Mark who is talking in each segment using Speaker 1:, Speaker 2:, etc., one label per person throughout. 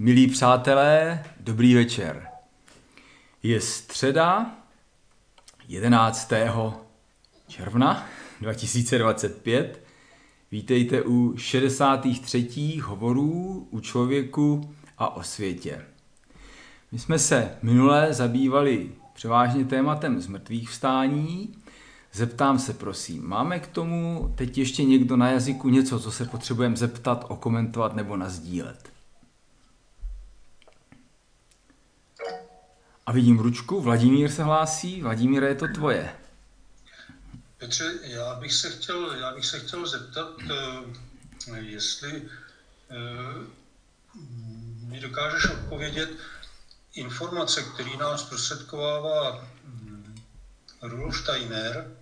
Speaker 1: Milí přátelé, dobrý večer. Je středa 11. června 2025. Vítejte u 63. hovorů u člověku a o světě. My jsme se minule zabývali převážně tématem zmrtvých vstání. Zeptám se prosím, máme k tomu teď ještě někdo na jazyku něco, co se potřebujeme zeptat, okomentovat nebo nasdílet? A vidím ručku, Vladimír se hlásí. Vladimíre, je to tvoje.
Speaker 2: Petře, já bych se chtěl zeptat, jestli mi dokážeš odpovědět informace, který nám zprostředkovává Rudolf Steiner,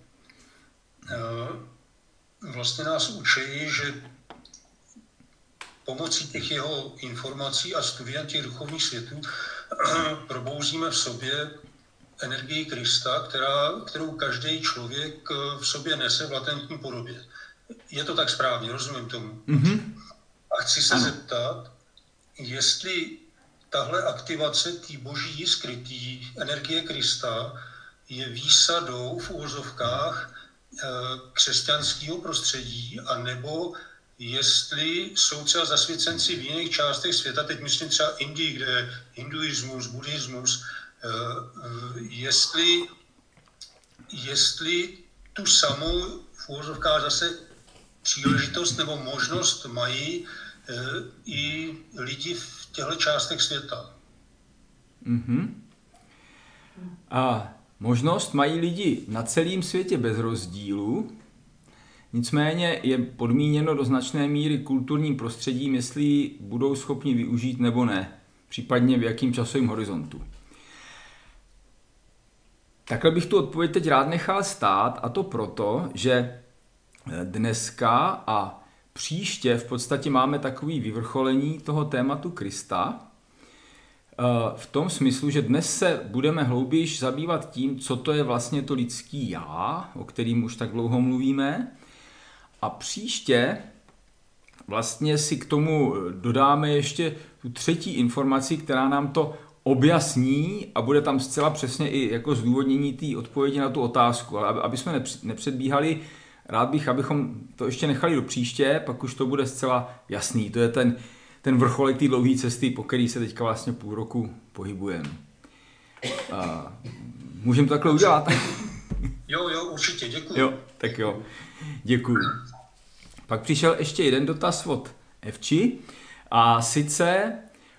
Speaker 2: vlastně nás učí, že pomocí těch jeho informací a studiem těch duchovních světů probouzíme v sobě energii Krista, kterou každý člověk v sobě nese v latentní podobě. Je to tak správně, rozumím tomu.
Speaker 1: Mm-hmm.
Speaker 2: A chci se zeptat, jestli tahle aktivace té boží skrytý energie Krista je výsadou v uvozovkách křesťanského prostředí, anebo jestli jsou třeba zasvěcenci v jiných částech světa, teď myslím třeba Indii, kde je hinduismus, buddhismus, jestli tu samou v uvozovkách zase příležitost nebo možnost mají i lidi v těchto částech světa.
Speaker 1: Mm-hmm. A možnost mají lidi na celém světě bez rozdílu, nicméně je podmíněno do značné míry kulturním prostředím, jestli budou schopni využít nebo ne, případně v jakým časovém horizontu. Takhle bych tu odpověď teď rád nechal stát, a to proto, že dneska a příště v podstatě máme takový vyvrcholení toho tématu Krista, v tom smyslu, že dnes se budeme hlouběji zabývat tím, co to je vlastně to lidský já, o kterým už tak dlouho mluvíme, a příště vlastně si k tomu dodáme ještě tu třetí informaci, která nám to objasní a bude tam zcela přesně i jako zdůvodnění té odpovědi na tu otázku. Ale aby jsme nepředbíhali, rád bych, abychom to ještě nechali do příště, pak už to bude zcela jasný. To je ten vrcholek té dlouhé cesty, po který se teďka vlastně půl roku pohybujeme. Můžeme to takhle udělat?
Speaker 2: Jo, určitě, děkuji.
Speaker 1: Jo, tak jo, děkuji. Pak přišel ještě jeden dotaz od Evči, a sice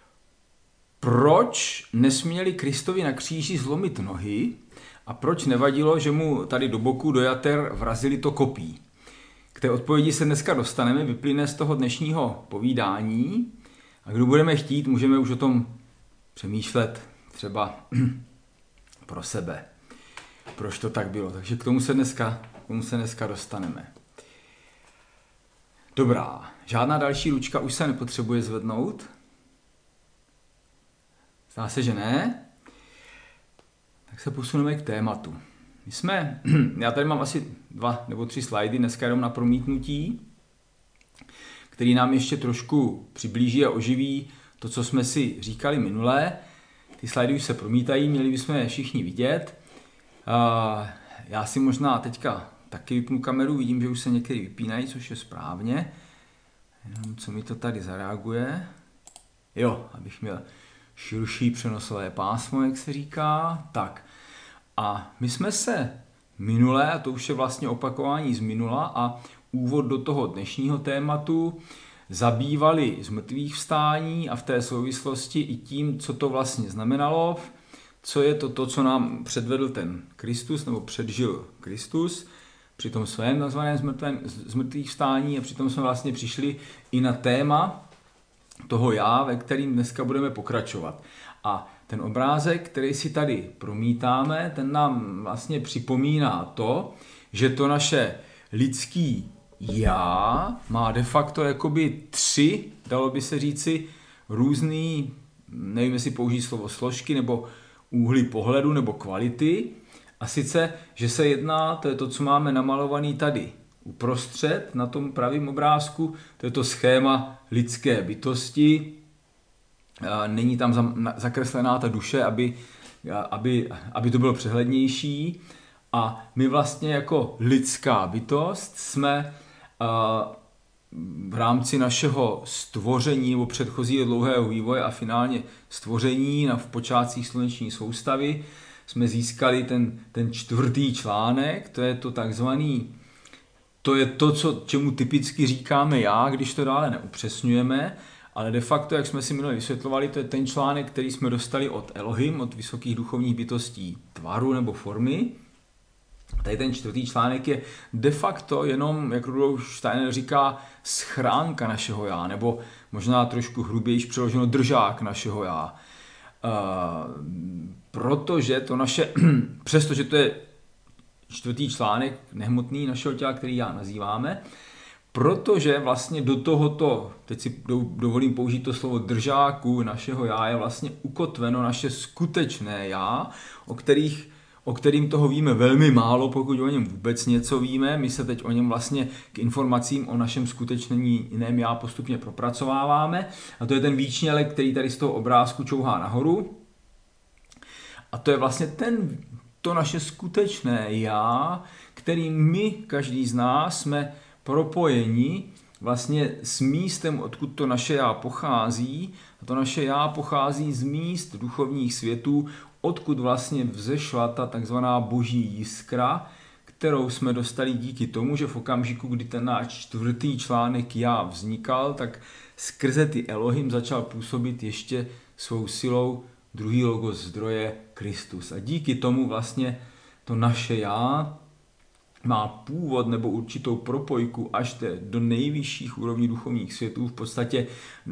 Speaker 1: proč nesměli Kristovi na kříži zlomit nohy a proč nevadilo, že mu tady do boku, do jater vrazili to kopí. K té odpovědi se dneska dostaneme, vyplyne z toho dnešního povídání, a kdo budeme chtít, můžeme už o tom přemýšlet třeba pro sebe. Proč to tak bylo. Takže k tomu se dneska dostaneme. Dobrá, žádná další ručka už se nepotřebuje zvednout. Zdá se, že ne. Tak se posuneme k tématu. Já tady mám asi 2 nebo 3 slajdy, dneska jenom na promítnutí, který nám ještě trošku přiblíží a oživí to, co jsme si říkali minule. Ty slajdy už se promítají, měli bychom je všichni vidět. Já si možná teďka taky vypnu kameru, vidím, že už se některý vypínají, což je správně. Jenom co mi to tady zareaguje. Jo, abych měl širší přenosové pásmo, jak se říká. Tak. A my jsme se minule, a to už je vlastně opakování z minula a úvod do toho dnešního tématu, zabývali zmrtvých vstání a v té souvislosti i tím, co to vlastně znamenalo, co je to, co nám předvedl ten Kristus, nebo předžil Kristus při tom svém nazvaném zmrtvých vstání, a přitom jsme vlastně přišli i na téma toho já, ve kterým dneska budeme pokračovat. A ten obrázek, který si tady promítáme, ten nám vlastně připomíná to, že to naše lidský já má de facto jakoby 3, dalo by se říci, různý, nevím, jestli použít slovo složky, nebo úhly pohledu, nebo kvality. A sice, že se jedná, to je to, co máme namalovaný tady uprostřed, na tom pravém obrázku, to je to schéma lidské bytosti, není tam zakreslená ta duše, aby to bylo přehlednější. A my vlastně jako lidská bytost jsme v rámci našeho stvoření nebo předchozího dlouhého vývoje a finálně stvoření v počátcích sluneční soustavy jsme získali ten 4. článek, to je to takzvaný, to je to, čemu typicky říkáme já, když to dále neupřesňujeme, ale de facto, jak jsme si minule vysvětlovali, to je ten článek, který jsme dostali od Elohim, od vysokých duchovních bytostí tvaru nebo formy. Tady ten 4. článek je de facto jenom, jak Rudolf Steiner říká, schránka našeho já, nebo možná trošku hrubějiš přeloženo držák našeho já. Protože to naše, přestože to je 4. článek nehmotný našeho těla, který já nazýváme, protože vlastně do tohoto, teď si dovolím použít to slovo držáku našeho já, je vlastně ukotveno naše skutečné já, o kterým toho víme velmi málo, pokud o něm vůbec něco víme. My se teď o něm vlastně k informacím o našem skutečném jiném já postupně propracováváme. A to je ten výčnělek, který tady z toho obrázku čouhá nahoru. A to je vlastně to naše skutečné já, kterým my, každý z nás, jsme propojeni vlastně s místem, odkud to naše já pochází. A to naše já pochází z míst duchovních světů, odkud vlastně vzešla ta takzvaná boží jiskra, kterou jsme dostali díky tomu, že v okamžiku, kdy ten náš 4. článek já vznikal, tak skrze ty Elohim začal působit ještě svou silou druhý logos zdroje Kristus. A díky tomu vlastně to naše já má původ nebo určitou propojku až do nejvyšších úrovní duchovních světů, v podstatě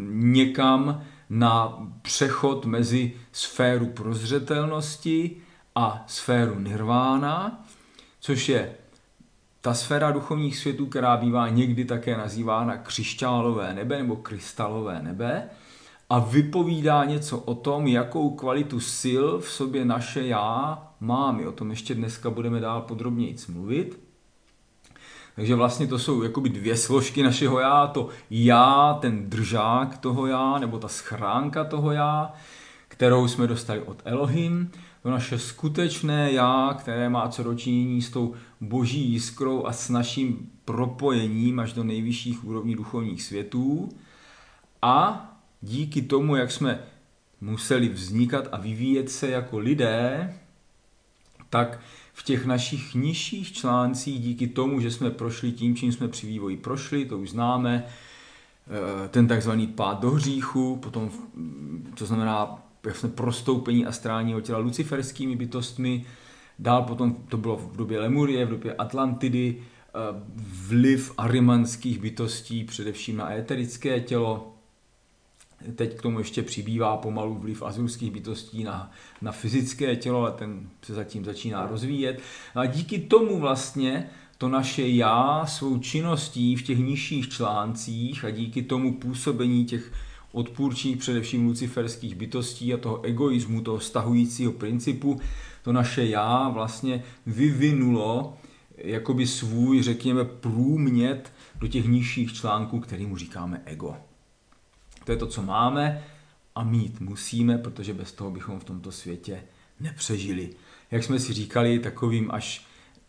Speaker 1: někam na přechod mezi sféru prozřetelnosti a sféru nirvána, což je ta sféra duchovních světů, která bývá někdy také nazývána křišťálové nebe nebo krystalové nebe a vypovídá něco o tom, jakou kvalitu sil v sobě naše já má. My o tom ještě dneska budeme dál podrobněji mluvit. Takže vlastně to jsou jakoby 2 složky našeho já, to já, ten držák toho já, nebo ta schránka toho já, kterou jsme dostali od Elohim, to naše skutečné já, které má co dočinění s tou boží jiskrou a s naším propojením až do nejvyšších úrovní duchovních světů. A díky tomu, jak jsme museli vznikat a vyvíjet se jako lidé, tak v těch našich nižších článcích, díky tomu, že jsme prošli tím, čím jsme při vývoji prošli, to už známe, ten takzvaný pád do hříchu, potom, to znamená vlastně prostoupení astrálního těla luciferskými bytostmi, dál potom to bylo v době Lemurie, v době Atlantidy, vliv arimanských bytostí, především na éterické tělo. Teď k tomu ještě přibývá pomalu vliv azurských bytostí na fyzické tělo, ale ten se zatím začíná rozvíjet. A díky tomu vlastně to naše já svou činností v těch nižších článcích a díky tomu působení těch odpůrčích, především luciferských bytostí a toho egoismu, toho stahujícího principu, to naše já vlastně vyvinulo jakoby svůj, řekněme, průmět do těch nižších článků, kterýmu říkáme ego. To je to, co máme a mít musíme, protože bez toho bychom v tomto světě nepřežili. Jak jsme si říkali, takovým až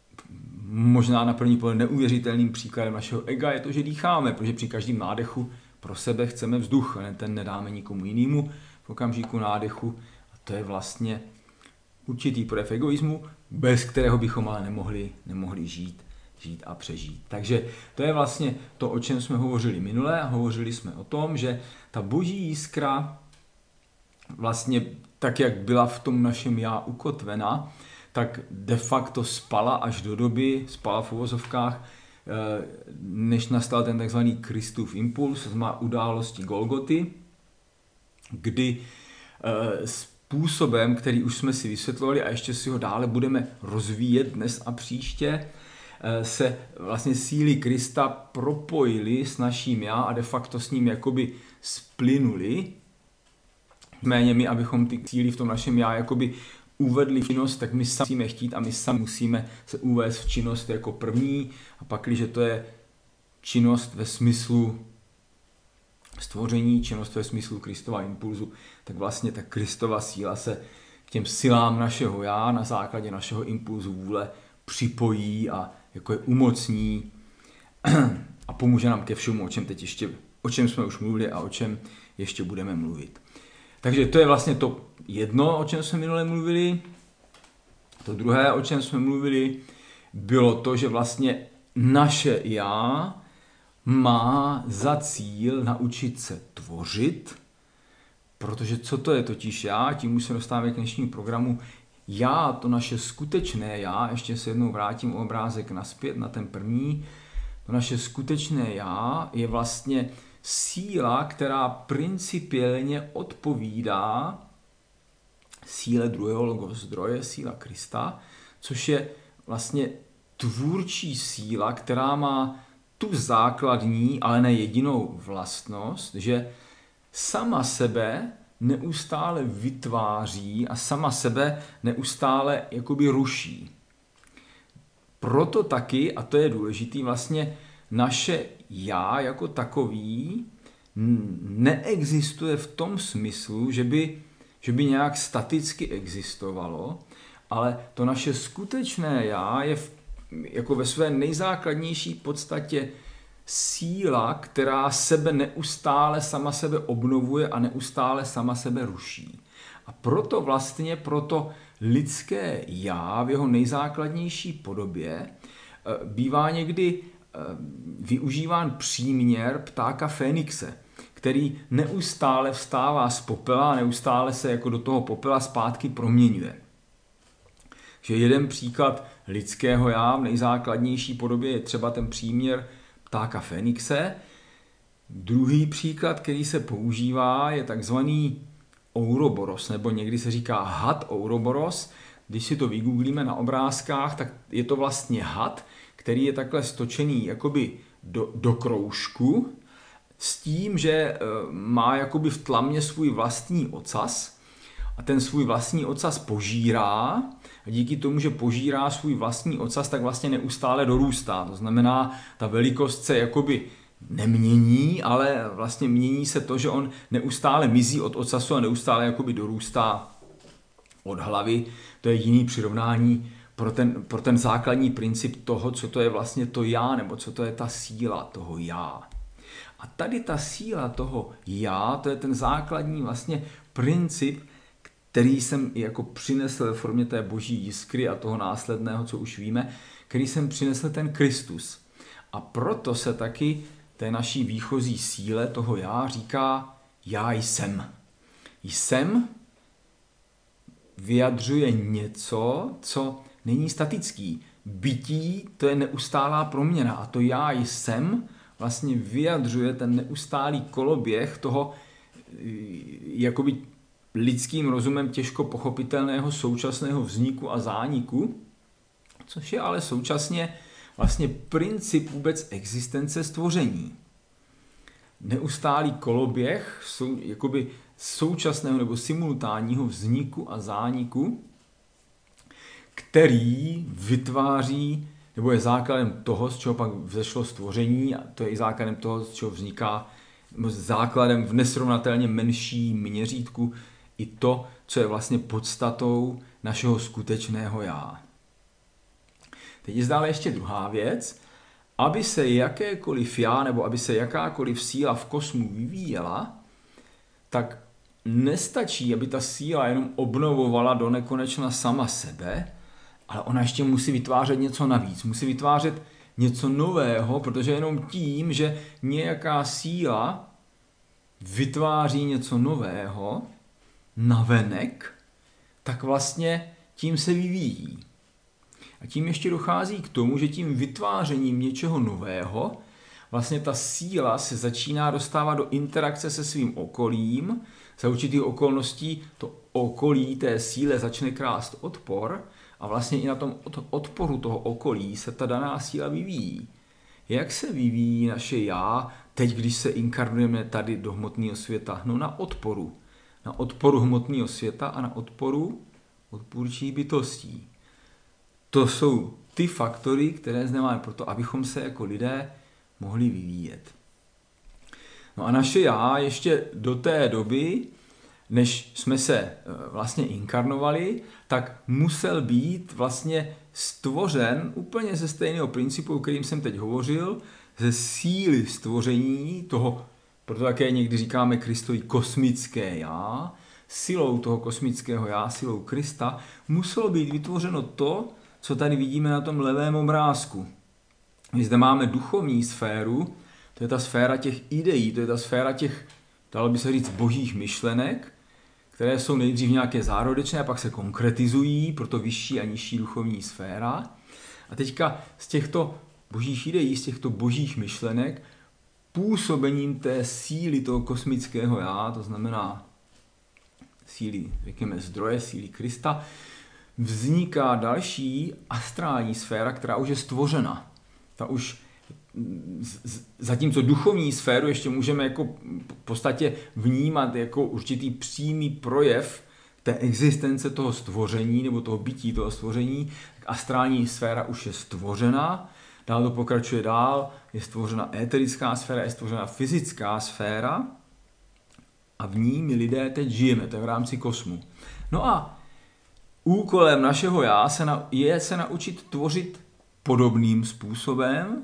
Speaker 1: možná na první pohled neuvěřitelným příkladem našeho ega je to, že dýcháme, protože při každém nádechu pro sebe chceme vzduch, ale ten nedáme nikomu jinému v okamžiku nádechu. A to je vlastně určitý projev egoismu, bez kterého bychom ale nemohli žít a přežít. Takže to je vlastně to, o čem jsme hovořili minule a hovořili jsme o tom, že ta boží jiskra vlastně tak, jak byla v tom našem já ukotvena, tak de facto spala až do doby, spala v uvozovkách, než nastal ten takzvaný Kristův impuls, znamená události Golgoty, kdy způsobem, který už jsme si vysvětlovali a ještě si ho dále budeme rozvíjet dnes a příště, se vlastně síly Krista propojily s naším já a de facto s ním jakoby splynuli. Méně my, abychom ty síly v tom našem já jakoby uvedli v činnost, tak my sami musíme chtít a my sami musíme se uvést v činnost jako první a pak, když to je činnost ve smyslu stvoření, činnost ve smyslu Kristova impulzu, tak vlastně ta Kristova síla se k těm silám našeho já na základě našeho impulzu vůle připojí a jako je umocní a pomůže nám ke všemu, o čem jsme už mluvili a o čem ještě budeme mluvit. Takže to je vlastně to jedno, o čem jsme minule mluvili. To druhé, o čem jsme mluvili, bylo to, že vlastně naše já má za cíl naučit se tvořit, protože co to je totiž já, tím už se dostáváme k dnešnímu programu, já, to naše skutečné já, ještě se jednou vrátím obrázek nazpět na ten první, to naše skutečné já je vlastně síla, která principiálně odpovídá síle druhého logozdroje, síla Krista, což je vlastně tvůrčí síla, která má tu základní, ale ne jedinou vlastnost, že sama sebe neustále vytváří a sama sebe neustále jakoby ruší. Proto taky, a to je důležitý, vlastně naše já jako takový neexistuje v tom smyslu, že by nějak staticky existovalo, ale to naše skutečné já je jako ve své nejzákladnější podstatě síla, která sebe neustále sama sebe obnovuje a neustále sama sebe ruší. A proto lidské já v jeho nejzákladnější podobě bývá někdy využíván příměr ptáka Fénixe, který neustále vstává z popela a neustále se jako do toho popela zpátky proměňuje. Že jeden příklad lidského já v nejzákladnější podobě je třeba ten příměr ptáka Fénixe. Druhý příklad, který se používá, je takzvaný Ouroboros, nebo někdy se říká had Ouroboros. Když si to vygooglíme na obrázkách, tak je to vlastně had, který je takhle stočený jakoby do kroužku, s tím, že má jakoby v tlamě svůj vlastní ocas a ten svůj vlastní ocas požírá a díky tomu, že požírá svůj vlastní ocas, tak vlastně neustále dorůstá. To znamená, ta velikost se jakoby nemění, ale vlastně mění se to, že on neustále mizí od ocasu a neustále jakoby dorůstá od hlavy. To je jiný přirovnání pro ten základní princip toho, co to je vlastně to já, nebo co to je ta síla toho já. A tady ta síla toho já, to je ten základní vlastně princip, který jsem jako přinesl ve formě té boží jiskry a toho následného, co už víme, který jsem přinesl ten Kristus. A proto se taky té naší výchozí síle toho já říká já jsem. Jsem vyjadřuje něco, co není statický. Bytí, to je neustálá proměna a to já jsem vlastně vyjadřuje ten neustálý koloběh toho jakoby lidským rozumem těžko pochopitelného současného vzniku a zániku, což je ale současně vlastně princip vůbec existence stvoření. Neustálý koloběh jakoby současného nebo simultánního vzniku a zániku, který vytváří, nebo je základem toho, z čeho pak vzešlo stvoření, a to je i základem toho, z čeho vzniká, nebo základem v nesrovnatelně menším měřítku i to, co je vlastně podstatou našeho skutečného já. Teď je zdále ještě druhá věc. Aby se jakékoliv já, nebo aby se jakákoliv síla v kosmu vyvíjela, tak nestačí, aby ta síla jenom obnovovala do nekonečna sama sebe, ale ona ještě musí vytvářet něco navíc. Musí vytvářet něco nového, protože jenom tím, že nějaká síla vytváří něco nového navenek, tak vlastně tím se vyvíjí. A tím ještě dochází k tomu, že tím vytvářením něčeho nového vlastně ta síla se začíná dostávat do interakce se svým okolím. Za určitých okolností to okolí té síle začne klást odpor a vlastně i na tom odporu toho okolí se ta daná síla vyvíjí. Jak se vyvíjí naše já teď, když se inkarnujeme tady do hmotného světa? No na odporu. Na odporu hmotného světa a na odporu odpůrčích bytostí. To jsou ty faktory, které zde máme proto, abychom se jako lidé mohli vyvíjet. No a naše já ještě do té doby, než jsme se vlastně inkarnovali, tak musel být vlastně stvořen úplně ze stejného principu, o kterým jsem teď hovořil, ze síly stvoření toho, proto také někdy říkáme Kristovi kosmické já, silou toho kosmického já, silou Krista, muselo být vytvořeno to, co tady vidíme na tom levém obrázku. My zde máme duchovní sféru, to je ta sféra těch ideí, to je ta sféra těch, dalo by se říct, božích myšlenek, které jsou nejdřív nějaké zárodečné a pak se konkretizují, proto vyšší a nižší duchovní sféra. A teďka z těchto božích ideí, z těchto božích myšlenek, působením té síly toho kosmického já, to znamená síly, řekněme, zdroje, síly Krista, vzniká další astrální sféra, která už je stvořena. Ta už, zatímco duchovní sféru ještě můžeme jako v podstatě vnímat jako určitý přímý projev té existence toho stvoření nebo toho bytí toho stvoření, tak astrální sféra už je stvořena, dál to pokračuje dál, je stvořena éterická sféra, je stvořena fyzická sféra a v ní my lidé teď žijeme, to je v rámci kosmu. No a úkolem našeho já je se naučit tvořit podobným způsobem.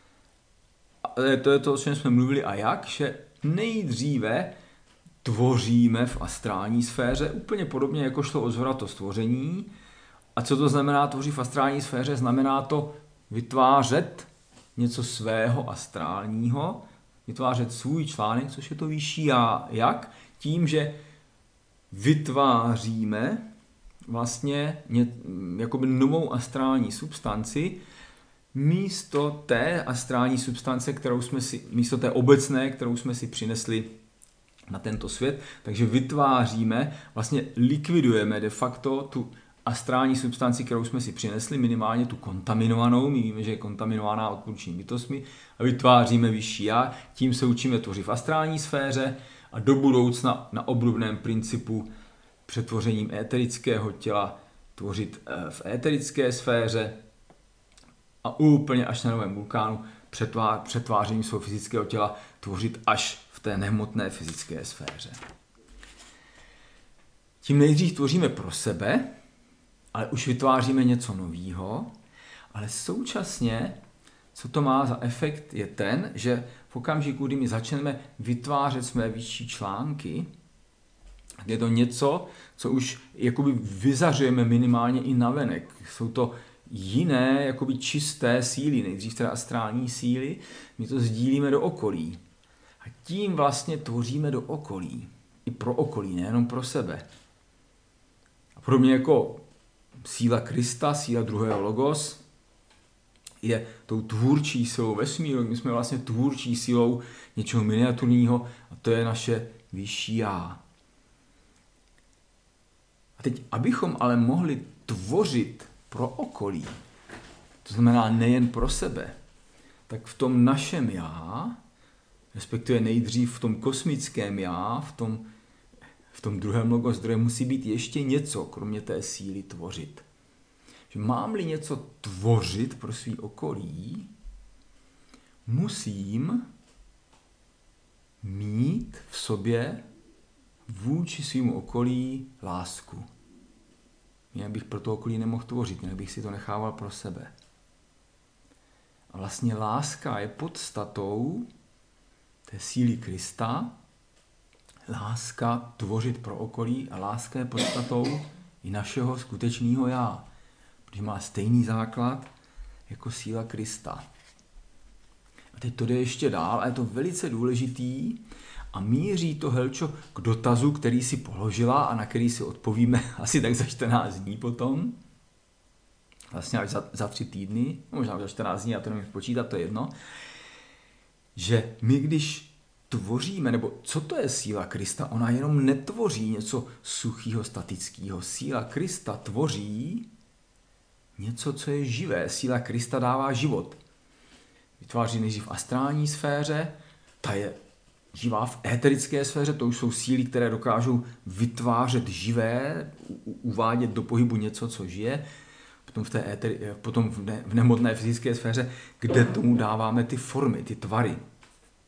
Speaker 1: To je to, o čem jsme mluvili a jak, že nejdříve tvoříme v astrální sféře, úplně podobně jako šlo o zvrat to stvoření. A co to znamená tvořit v astrální sféře? Znamená to vytvářet něco svého astrálního, vytvářet svůj článek, což je to vyšší já. Jak? Tím, že vytváříme vlastně jakoby novou astrální substanci, místo té astrální substance, místo té obecné, kterou jsme si přinesli na tento svět, takže vytváříme, vlastně likvidujeme de facto tu astrální substanci, kterou jsme si přinesli, minimálně tu kontaminovanou, my víme, že je kontaminovaná odpůrčími bytostmi, a vytváříme vyšší já, tím se učíme tvořit v astrální sféře a do budoucna na obdobném principu přetvořením éterického těla tvořit v éterické sféře a úplně až na novém vulkánu přetvářením svého fyzického těla tvořit až v té nehmotné fyzické sféře. Tím nejdřív tvoříme pro sebe, ale už vytváříme něco nového, ale současně, co to má za efekt, je ten, že v okamžiku, kdy my začneme vytvářet své vyšší články, je to něco, co už jakoby vyzařujeme minimálně i navenek. Jsou to jiné, jakoby čisté síly, nejdřív teda astrální síly, my to sdílíme do okolí. A tím vlastně tvoříme do okolí. I pro okolí, nejenom pro sebe. A podobně jako síla Krista, síla druhého logos, je tou tvůrčí silou vesmíru. My jsme vlastně tvůrčí silou něčeho miniaturního a to je naše vyšší já. A teď, abychom ale mohli tvořit pro okolí, to znamená nejen pro sebe, tak v tom našem já, respektive nejdřív v tom kosmickém já, v tom druhém logozdroji musí být ještě něco, kromě té síly tvořit. Že mám-li něco tvořit pro svý okolí, musím mít v sobě vůči svýmu okolí lásku. Jinak bych pro to okolí nemohl tvořit, jinak bych si to nechával pro sebe. A vlastně láska je podstatou té síly Krista, láska tvořit pro okolí a láska je podstatou i našeho skutečného já, protože má stejný základ jako síla Krista. A teď to jde ještě dál a je to velice důležitý a míří to, Helčo, k dotazu, který si položila a na který si odpovíme asi tak za 14 dní potom. Vlastně až za 3 týdny, možná za 14 dní, já to nevím počítat, to je jedno. Že my, když tvoříme, nebo co to je síla Krista? Ona jenom netvoří něco suchého, statického. Síla Krista tvoří něco, co je živé. Síla Krista dává život. Vytváří nejdřív v astrální sféře, ta je živá v éterické sféře, to už jsou síly, které dokážou vytvářet živé, uvádět do pohybu něco, co žije, potom v nehmotné fyzické sféře, kde tomu dáváme ty formy, ty tvary.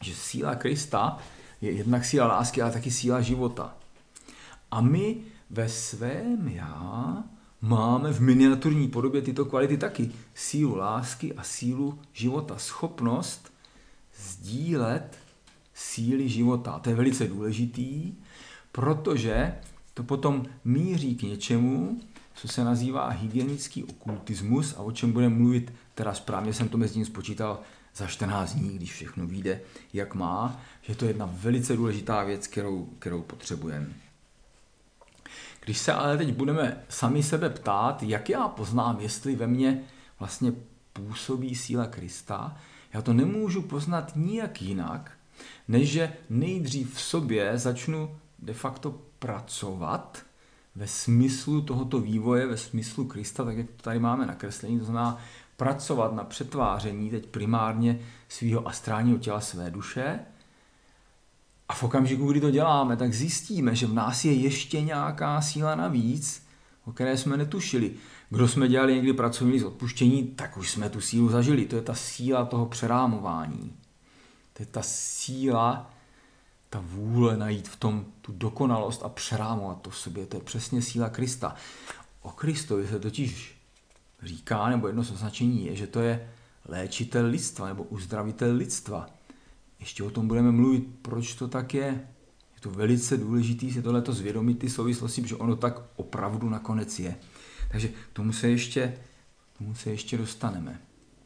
Speaker 1: že síla Krista je jednak síla lásky, ale taky síla života. A my ve svém já máme v miniaturní podobě tyto kvality taky. Sílu lásky a sílu života. Schopnost sdílet síly života. To je velice důležitý, protože to potom míří k něčemu, co se nazývá hygienický okultismus a o čem budeme mluvit, teda správně jsem to mezi tím spočítal za 14 dní, když všechno vyjde, jak má, že to je jedna velice důležitá věc, kterou potřebujeme. Když se ale teď budeme sami sebe ptát, jak já poznám, jestli ve mně vlastně působí síla Krista, já to nemůžu poznat nijak jinak, než že nejdřív v sobě začnu de facto pracovat ve smyslu tohoto vývoje, ve smyslu Krista, tak jak to tady máme nakreslení, to znamená pracovat na přetváření teď primárně svého astrálního těla, své duše. A v okamžiku, kdy to děláme, tak zjistíme, že v nás je ještě nějaká síla navíc, o které jsme netušili. Kdo jsme dělali někdy pracovní z odpuštění, tak už jsme tu sílu zažili. To je ta síla toho přerámování. To je ta síla, ta vůle najít v tom tu dokonalost a přerámovat to v sobě. To je přesně síla Krista. O Kristovi se totiž říká, nebo jedno z označení je, že to je léčitel lidstva nebo uzdravitel lidstva. Ještě o tom budeme mluvit, proč to tak je. Je to velice důležité si tohleto zvědomit ty souvislosti, že ono tak opravdu nakonec je. Takže k tomu se ještě dostaneme.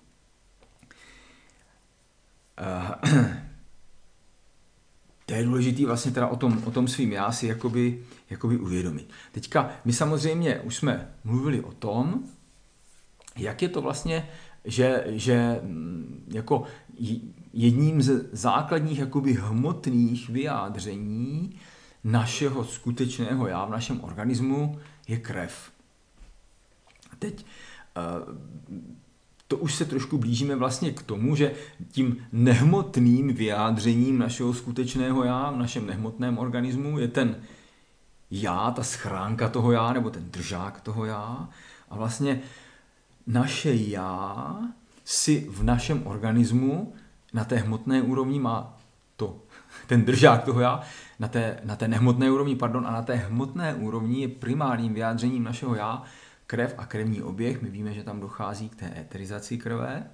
Speaker 1: To je důležité vlastně teda o tom svým já si jakoby uvědomit. Teďka my samozřejmě už jsme mluvili o tom, jak je to vlastně, že jako jedním z základních jakoby hmotných vyjádření našeho skutečného já v našem organismu je krev. A teď to už se trošku blížíme vlastně k tomu, že tím nehmotným vyjádřením našeho skutečného já v našem nehmotném organismu je ten já, ta schránka toho já, nebo ten držák toho já. A vlastně naše já si v našem organismu na té hmotné úrovni má ten držák toho já, na té nehmotné úrovni, a na té hmotné úrovni je primárním vyjádřením našeho já krev a krevní oběh. My víme, že tam dochází k té eterizaci krve.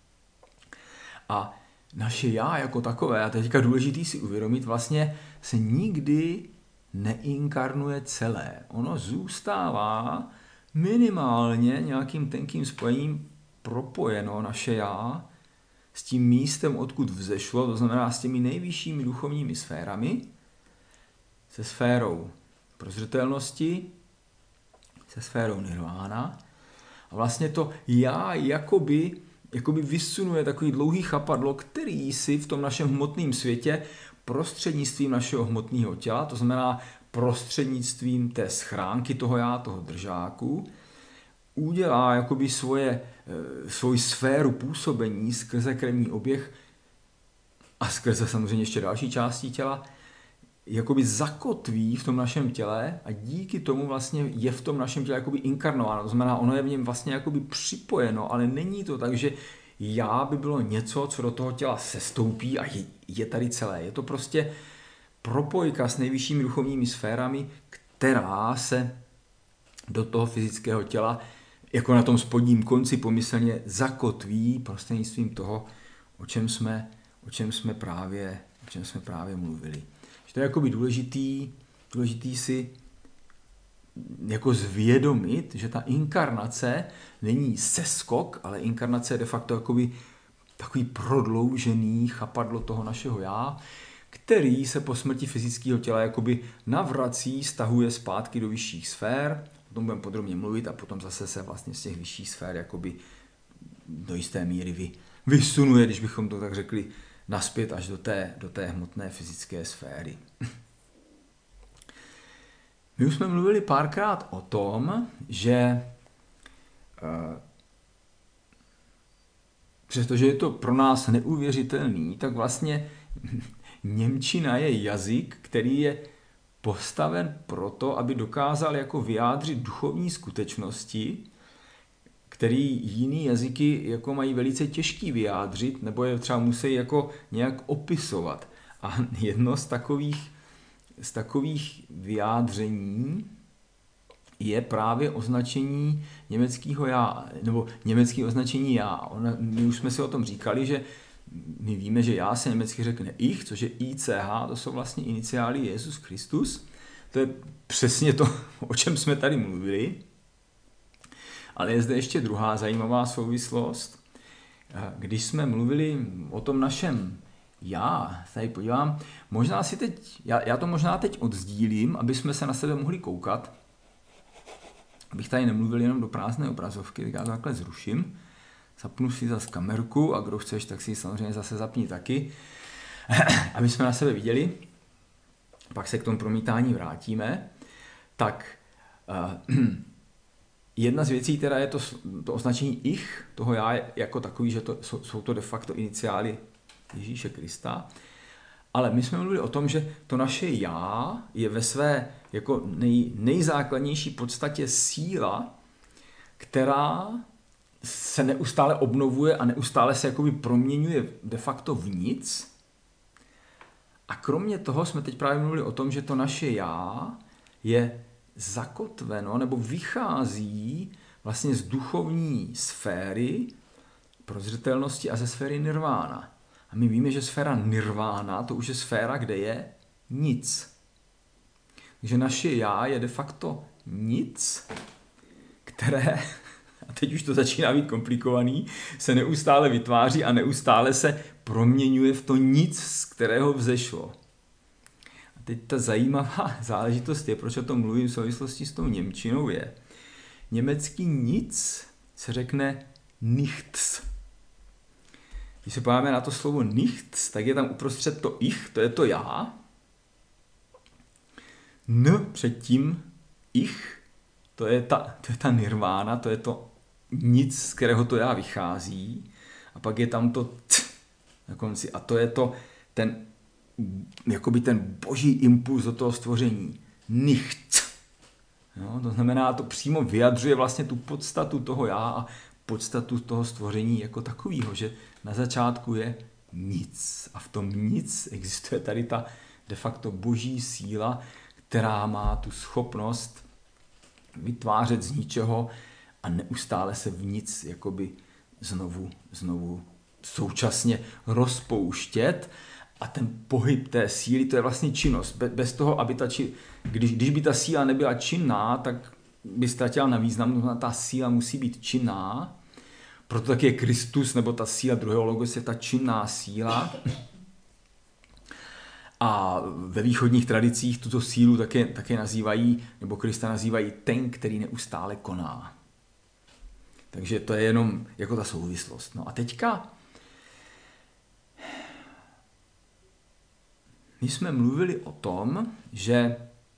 Speaker 1: A naše já jako takové, a teďka důležitý si uvědomit, vlastně se nikdy neinkarnuje celé. Ono zůstává minimálně nějakým tenkým spojením propojeno naše já s tím místem, odkud vzešlo, to znamená s těmi nejvyššími duchovními sférami, se sférou prozřetelnosti, se sférou nirvána. A vlastně to já jakoby vysunuje takový dlouhý chapadlo, který si v tom našem hmotném světě prostřednictvím našeho hmotného těla, to znamená prostřednictvím té schránky toho já, toho držáku, udělá jakoby svoji sféru působení skrze krevní oběh a skrze samozřejmě ještě další části těla, jakoby zakotví v tom našem těle a díky tomu vlastně je v tom našem těle jakoby inkarnováno. To znamená, ono je v něm vlastně jakoby připojeno, ale není to tak, že já by bylo něco, co do toho těla sestoupí a je tady celé. Je to prostě propojka s nejvyššími duchovními sférami, která se do toho fyzického těla jako na tom spodním konci pomyslně zakotví prostřednictvím toho, o čem jsme právě mluvili. Že to je jakoby důležitý si jako zvědomit, že ta inkarnace není seskok, ale inkarnace je de facto jakoby takový prodloužený chapadlo toho našeho já, který se po smrti fyzického těla jakoby navrací, stahuje zpátky do vyšších sfér. O tom budeme podrobně mluvit a potom zase se vlastně z těch vyšších sfér jakoby do jisté míry vysunuje, když bychom to tak řekli, naspět až do té hmotné fyzické sféry. My už jsme mluvili párkrát o tom, že přestože je to pro nás neuvěřitelný, tak vlastně němčina je jazyk, který je postaven proto, aby dokázal jako vyjádřit duchovní skutečnosti, který jiný jazyky jako mají velice těžký vyjádřit, nebo je třeba musí jako nějak opisovat. A jedno z takových vyjádření je právě označení německého já, nebo německé označení já. My už jsme si o tom říkali, že my víme, že já se německy řekne ich, což je ICH, to jsou vlastně iniciály Jesus Christus. To je přesně to, o čem jsme tady mluvili. Ale je zde ještě druhá zajímavá souvislost. Když jsme mluvili o tom našem já, tady podívám, možná si teď, já to možná teď odzdílím, aby jsme se na sebe mohli koukat, abych tady nemluvil jenom do prázdné obrazovky, tak já to takhle zruším, zapnu si zase kamerku a kdo chceš, tak si ji samozřejmě zase zapni taky, aby jsme na sebe viděli, pak se k tomu promítání vrátíme, tak jedna z věcí teda je to označení ich, toho já jako takový, že jsou to de facto iniciály Ježíše Krista. Ale my jsme mluvili o tom, že to naše já je ve své jako nejzákladnější podstatě síla, která se neustále obnovuje a neustále se jakoby proměňuje de facto v nic. A kromě toho jsme teď právě mluvili o tom, že to naše já je zakotveno nebo vychází vlastně z duchovní sféry prozřetelnosti a ze sféry nirvána. A my víme, že sféra nirvána to už je sféra, kde je nic. Takže naše já je de facto nic, které, a teď už to začíná být komplikovaný, se neustále vytváří a neustále se proměňuje v to nic, z kterého vzešlo. A teď ta zajímavá záležitost je, proč o tom mluvím v souvislosti s tou němčinou, je německý nic se řekne nichts. Když se podíváme na to slovo nichts, tak je tam uprostřed to ich, to je to já. Předtím ich, to je ta nirvána, to je to nic, z kterého to já vychází. A pak je tam to na konci. A to je jakoby ten boží impuls do toho stvoření. Nichts. Jo, to znamená, to přímo vyjadřuje vlastně tu podstatu toho já a podstatu toho stvoření jako takového, že na začátku je nic. A v tom nic existuje tady ta de facto boží síla, která má tu schopnost vytvářet z ničeho a neustále se v nic jakoby znovu současně rozpouštět. A ten pohyb té síly, to je vlastně činnost. Bez toho, aby když by ta síla nebyla činná, tak by ztratila na významu. Ta síla musí být činná. Proto taky je Kristus, nebo ta síla druhého logos je ta činná síla. A ve východních tradicích tuto sílu také nazývají, nebo Krista nazývají ten, který neustále koná. Takže to je jenom jako ta souvislost. No a teďka my jsme mluvili o tom, že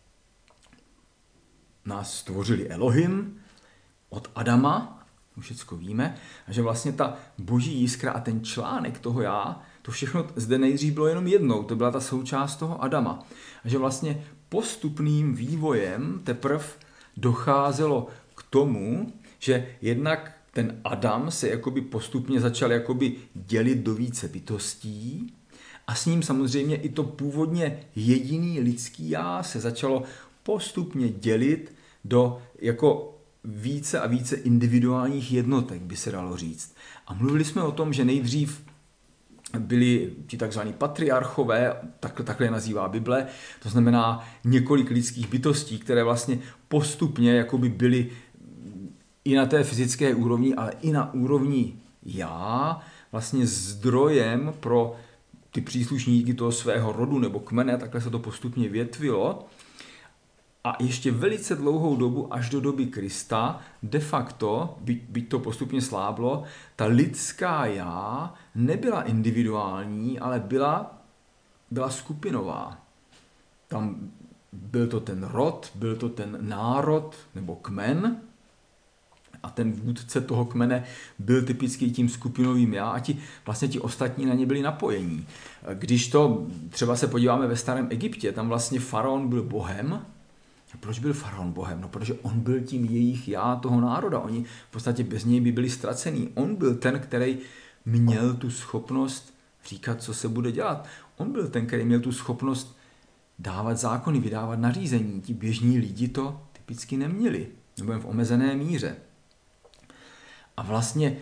Speaker 1: nás stvořili Elohim od Adama, to všecko víme, a že vlastně ta boží jiskra a ten článek toho já, to všechno zde nejdřív bylo jenom jednou, to byla ta součást toho Adama. A že vlastně postupným vývojem teprve docházelo k tomu, že jednak ten Adam se jakoby postupně začal jakoby dělit do více bytostí a s ním samozřejmě i to původně jediný lidský já se začalo postupně dělit do jako více a více individuálních jednotek, by se dalo říct. A mluvili jsme o tom, že nejdřív byli ti takzvaní patriarchové, takhle nazývá Bible, to znamená několik lidských bytostí, které vlastně postupně jakoby byly i na té fyzické úrovni, ale i na úrovni já, vlastně zdrojem pro ty příslušníky toho svého rodu nebo kmene, takhle se to postupně větvilo. A ještě velice dlouhou dobu, až do doby Krista, de facto, byť to postupně sláblo, ta lidská já nebyla individuální, ale byla skupinová. Tam byl to ten rod, byl to ten národ nebo kmen a ten vůdce toho kmene byl typicky tím skupinovým já a ti ostatní na ně byli napojení. Když to třeba se podíváme ve starém Egyptě, tam vlastně faraon byl bohem, Proč byl faraon Bohem? No, protože on byl tím jejich já, toho národa. Oni v podstatě bez něj by byli ztracení. On byl ten, který měl tu schopnost říkat, co se bude dělat. On byl ten, který měl tu schopnost dávat zákony, vydávat nařízení. Ti běžní lidi to typicky neměli. Nebo jen v omezené míře. A vlastně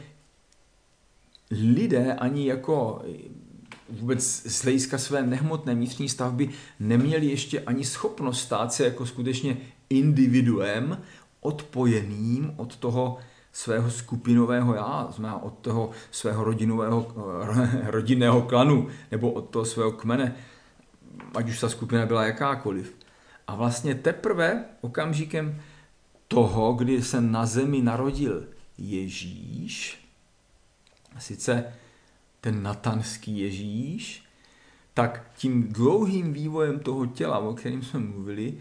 Speaker 1: lidé ani jako vůbec z hlediska své nehmotné vnitřní stavby neměli ještě ani schopnost stát se jako skutečně individuem odpojeným od toho svého skupinového já, znamená od toho svého rodinného klanu nebo od toho svého kmene, ať už ta skupina byla jakákoliv. A vlastně teprve okamžikem toho, kdy se na zemi narodil Ježíš, sice ten natanský Ježíš, tak tím dlouhým vývojem toho těla, o kterém jsme mluvili,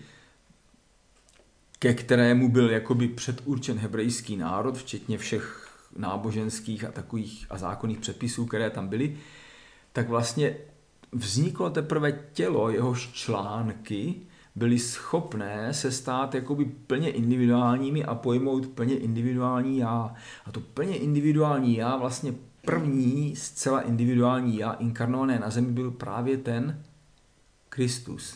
Speaker 1: ke kterému byl jakoby předurčen hebrejský národ, včetně všech náboženských a takových a zákonných předpisů, které tam byly, tak vlastně vzniklo teprve tělo, jehož články byly schopné se stát jakoby plně individuálními a pojmout plně individuální já. A to plně individuální já, vlastně první zcela individuální já inkarnované na zemi byl právě ten Kristus.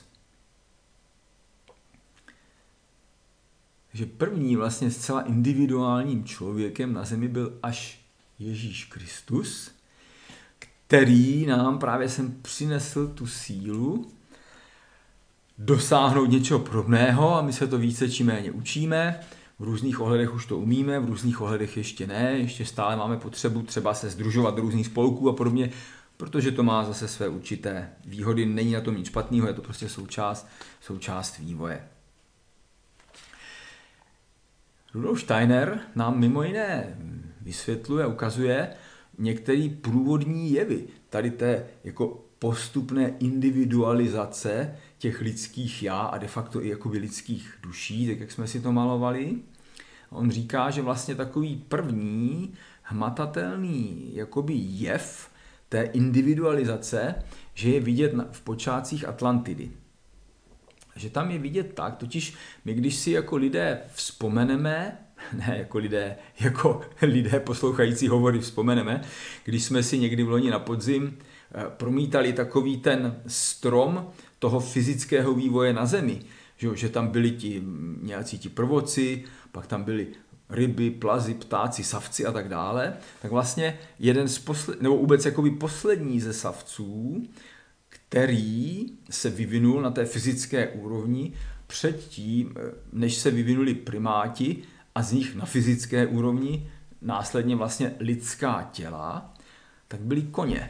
Speaker 1: Takže první vlastně zcela individuálním člověkem na zemi byl až Ježíš Kristus, který nám právě sem přinesl tu sílu dosáhnout něčeho podobného a my se to více či méně učíme. V různých ohledech už to umíme, v různých ohledech ještě ne, ještě stále máme potřebu třeba se sdružovat do různých spolků a podobně, protože to má zase své určité výhody, není na tom nic špatného, je to prostě součást vývoje. Rudolf Steiner nám mimo jiné vysvětluje a ukazuje některé průvodní jevy tady té jako postupné individualizace těch lidských já a de facto i jakoby lidských duší, tak jak jsme si to malovali. On říká, že vlastně takový první hmatatelný jakoby jev té individualizace, že je vidět v počátcích Atlantidy. Že tam je vidět tak, totiž my když si jako lidé vzpomeneme, ne jako lidé poslouchající hovory vzpomeneme, když jsme si někdy v loni na podzim promítali takový ten strom toho fyzického vývoje na zemi, že tam byli nějací ti prvoci, pak tam byli ryby, plazy, ptáci, savci a tak dále, tak vlastně jeden z nebo vůbec jakoby poslední ze savců, který se vyvinul na té fyzické úrovni předtím, než se vyvinuli primáti a z nich na fyzické úrovni následně vlastně lidská těla, tak byly koně.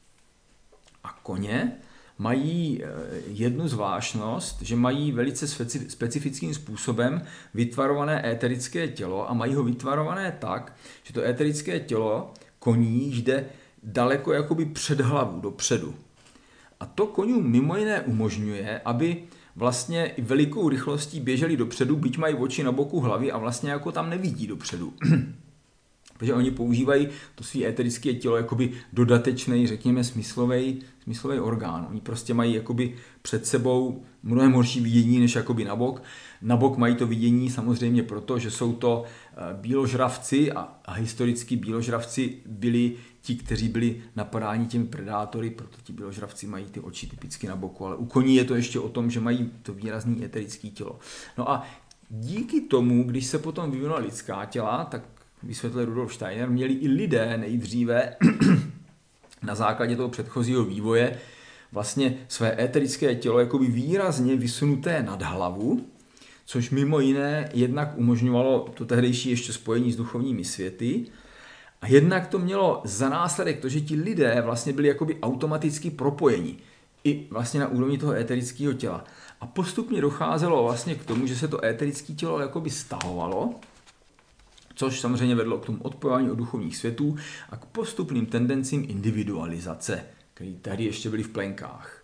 Speaker 1: A koně mají jednu zvláštnost, že mají velice specifickým způsobem vytvarované éterické tělo a mají ho vytvarované tak, že to éterické tělo koní jde daleko jakoby před hlavu, dopředu. A to koňům mimo jiné umožňuje, aby vlastně i velikou rychlostí běželi dopředu, byť mají oči na boku hlavy a vlastně jako tam nevidí dopředu. Protože oni používají to svý éterické tělo jakoby dodatečný, řekněme, smyslový orgán. Oni prostě mají jakoby před sebou mnohem horší vidění než jakoby na bok. Na bok mají to vidění samozřejmě proto, že jsou to býložravci a historicky býložravci byli ti, kteří byli napadáni těmi predátory, proto ti býložravci mají ty oči typicky na boku, ale u koní je to ještě o tom, že mají to výrazné éterické tělo. No a díky tomu, když se potom vyvinula lidská těla, tak vysvětlil Rudolf Steiner, měli i lidé nejdříve na základě toho předchozího vývoje vlastně své éterické tělo jakoby výrazně vysunuté nad hlavu, což mimo jiné jednak umožňovalo to tehdejší ještě spojení s duchovními světy a jednak to mělo za následek to, že ti lidé vlastně byli jakoby automaticky propojeni i vlastně na úrovni toho éterického těla. A postupně docházelo vlastně k tomu, že se to éterické tělo jakoby stahovalo, což samozřejmě vedlo k tomu odpojování od duchovních světů a k postupným tendencím individualizace, které tady ještě byly v plenkách.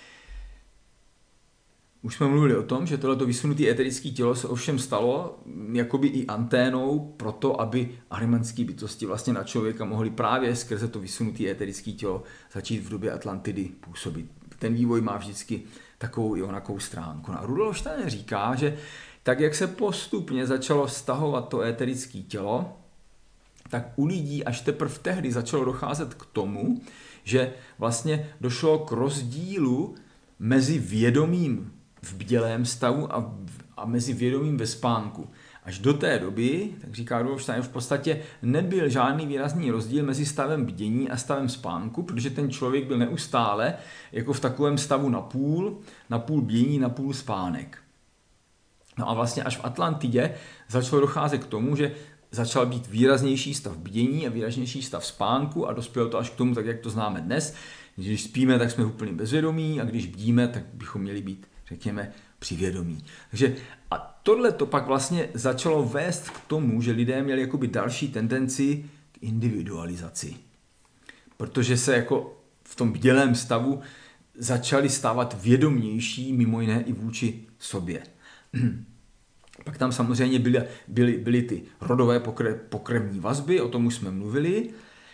Speaker 1: Už jsme mluvili o tom, že tohleto vysunutý éterické tělo se ovšem stalo jakoby i anténou pro to, aby arimanské bytosti vlastně na člověka mohly právě skrze to vysunutý éterické tělo začít v době Atlantidy působit. Ten vývoj má vždycky takovou i onakou stránku. No a Rudolf Steiner říká, že tak, jak se postupně začalo stahovat to éterické tělo, tak u lidí až teprve tehdy začalo docházet k tomu, že vlastně došlo k rozdílu mezi vědomím v bdělém stavu a mezi vědomím ve spánku. Až do té doby, tak říká Rudolf Steiner, v podstatě nebyl žádný výrazný rozdíl mezi stavem bdění a stavem spánku, protože ten člověk byl neustále jako v takovém stavu na půl bdění, na půl spánek. No a vlastně až v Atlantidě začalo docházet k tomu, že začal být výraznější stav bdění a výraznější stav spánku a dospělo to až k tomu, tak jak to známe dnes. Když spíme, tak jsme úplně bezvědomí a když bdíme, tak bychom měli být, řekněme, přivědomí. Takže a tohle to pak vlastně začalo vést k tomu, že lidé měli jakoby další tendenci k individualizaci. Protože se jako v tom bdělém stavu začali stávat vědomější, mimo jiné i vůči sobě. Pak tam samozřejmě byly ty rodové pokrevní vazby, o tom už jsme mluvili.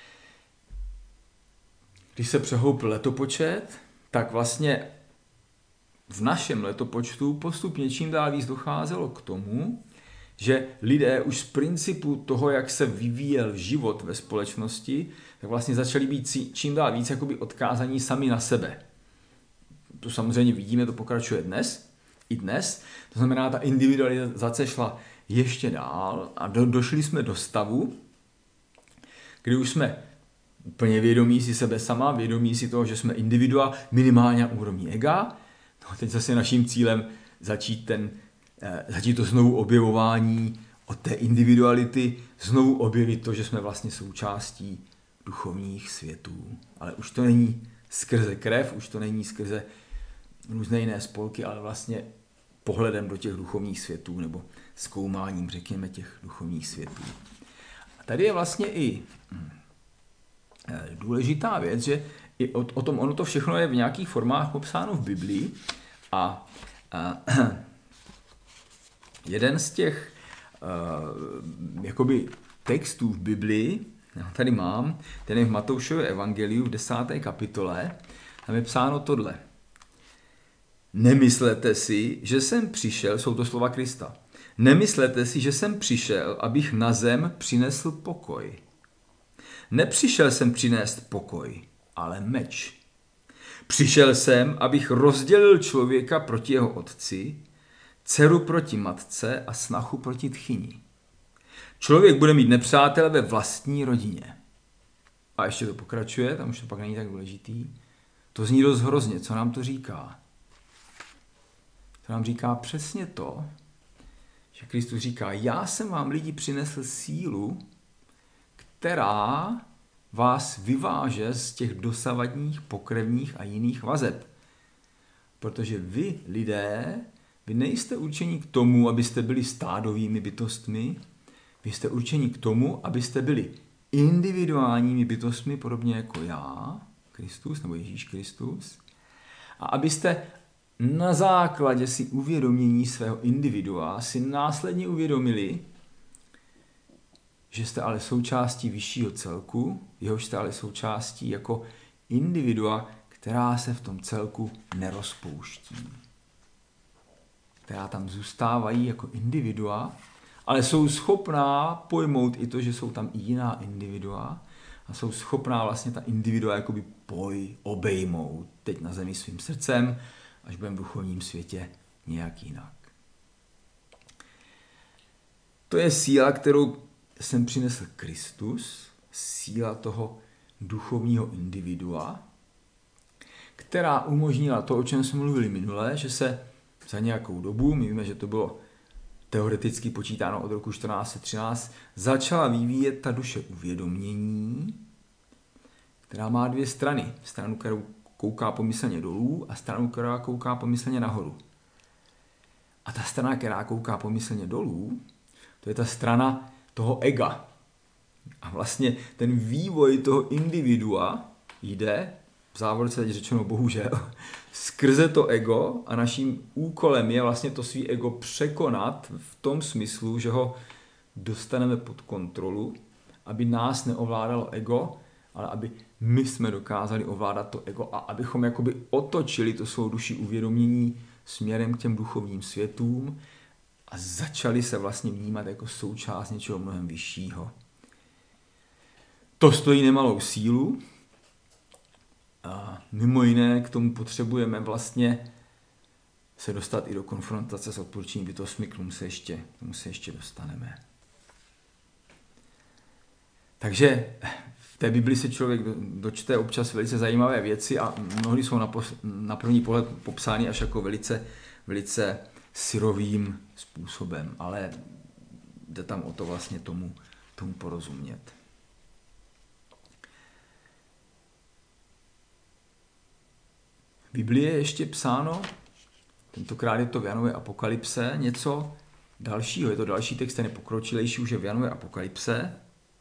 Speaker 1: Když se přehoupl letopočet, tak vlastně v našem letopočtu postupně čím dál víc docházelo k tomu, že lidé už z principu toho, jak se vyvíjel život ve společnosti, tak vlastně začali být čím dál víc jakoby odkázaní sami na sebe. To samozřejmě vidíme, to pokračuje i dnes. To znamená, ta individualizace šla ještě dál a došli jsme do stavu, kdy už jsme úplně vědomí si sebe sama, vědomí si toho, že jsme individua, minimálně na úrovni ega. No, teď zase naším cílem začít to znovu objevování od té individuality, znovu objevit to, že jsme vlastně součástí duchovních světů. Ale už to není skrze krev, už to není skrze různé jiné spolky, ale vlastně pohledem do těch duchovních světů nebo zkoumáním, řekněme, těch duchovních světů. A tady je vlastně i důležitá věc, že i o tom ono to všechno je v nějakých formách popsáno v Biblii a jeden z těch jakoby textů v Biblii, já tady mám, ten je v Matoušově evangeliu v 10. kapitole, tam je psáno tohle. Nemyslete si, že jsem přišel, jsou to slova Krista, nemyslete si, že jsem přišel, abych na zem přinesl pokoj. Nepřišel jsem přinést pokoj, ale meč. Přišel jsem, abych rozdělil člověka proti jeho otci, dceru proti matce a snachu proti tchyni. Člověk bude mít nepřátele ve vlastní rodině. A ještě to pokračuje, tam už to pak není tak důležitý. To zní dost hrozně, co nám to říká? To nám říká přesně to, že Kristus říká, já jsem vám lidi přinesl sílu, která vás vyváže z těch dosavadních pokrevních a jiných vazeb. Protože vy, lidé, vy nejste určeni k tomu, abyste byli stádovými bytostmi, vy jste určeni k tomu, abyste byli individuálními bytostmi, podobně jako já, Kristus, nebo Ježíš Kristus, a abyste na základě si uvědomění svého individua si následně uvědomili, že jste ale součástí vyššího celku, jehož jste ale součástí jako individua, která se v tom celku nerozpouští. Která tam zůstávají jako individua, ale jsou schopná pojmout i to, že jsou tam i jiná individua a jsou schopná vlastně ta individua jakoby obejmout teď na zemi svým srdcem, až budeme v duchovním světě nějak jinak. To je síla, kterou jsem přinesl Kristus, síla toho duchovního individua, která umožnila to, o čem jsme mluvili minule, že se za nějakou dobu, my víme, že to bylo teoreticky počítáno od roku 1413, začala vyvíjet ta duše uvědomění, která má dvě strany. Stranu, kterou kouká pomyslně dolů a stranu, která kouká pomyslně nahoru. A ta strana, která kouká pomyslně dolů, to je ta strana toho ega. A vlastně ten vývoj toho individua jde, v závorce teď řečeno bohužel, skrze to ego a naším úkolem je vlastně to svý ego překonat v tom smyslu, že ho dostaneme pod kontrolu, aby nás neovládalo ego ale aby my jsme dokázali ovládat to ego a abychom jakoby otočili to svou duši uvědomění směrem k těm duchovním světům a začali se vlastně vnímat jako součást něčeho mnohem vyššího. To stojí nemalou sílu a mimo jiné k tomu potřebujeme vlastně se dostat i do konfrontace s odporučenými bytostmi, k tomu se ještě dostaneme. Takže v té Bibli se člověk dočte občas velice zajímavé věci a mnohdy jsou na první pohled popsány až jako velice syrovým způsobem, ale jde tam o to vlastně tomu porozumět. V Biblii je ještě psáno, tentokrát je to v Janové apokalypse, něco dalšího. Je to další text, ten je pokročilejší, už je v Janové apokalypse.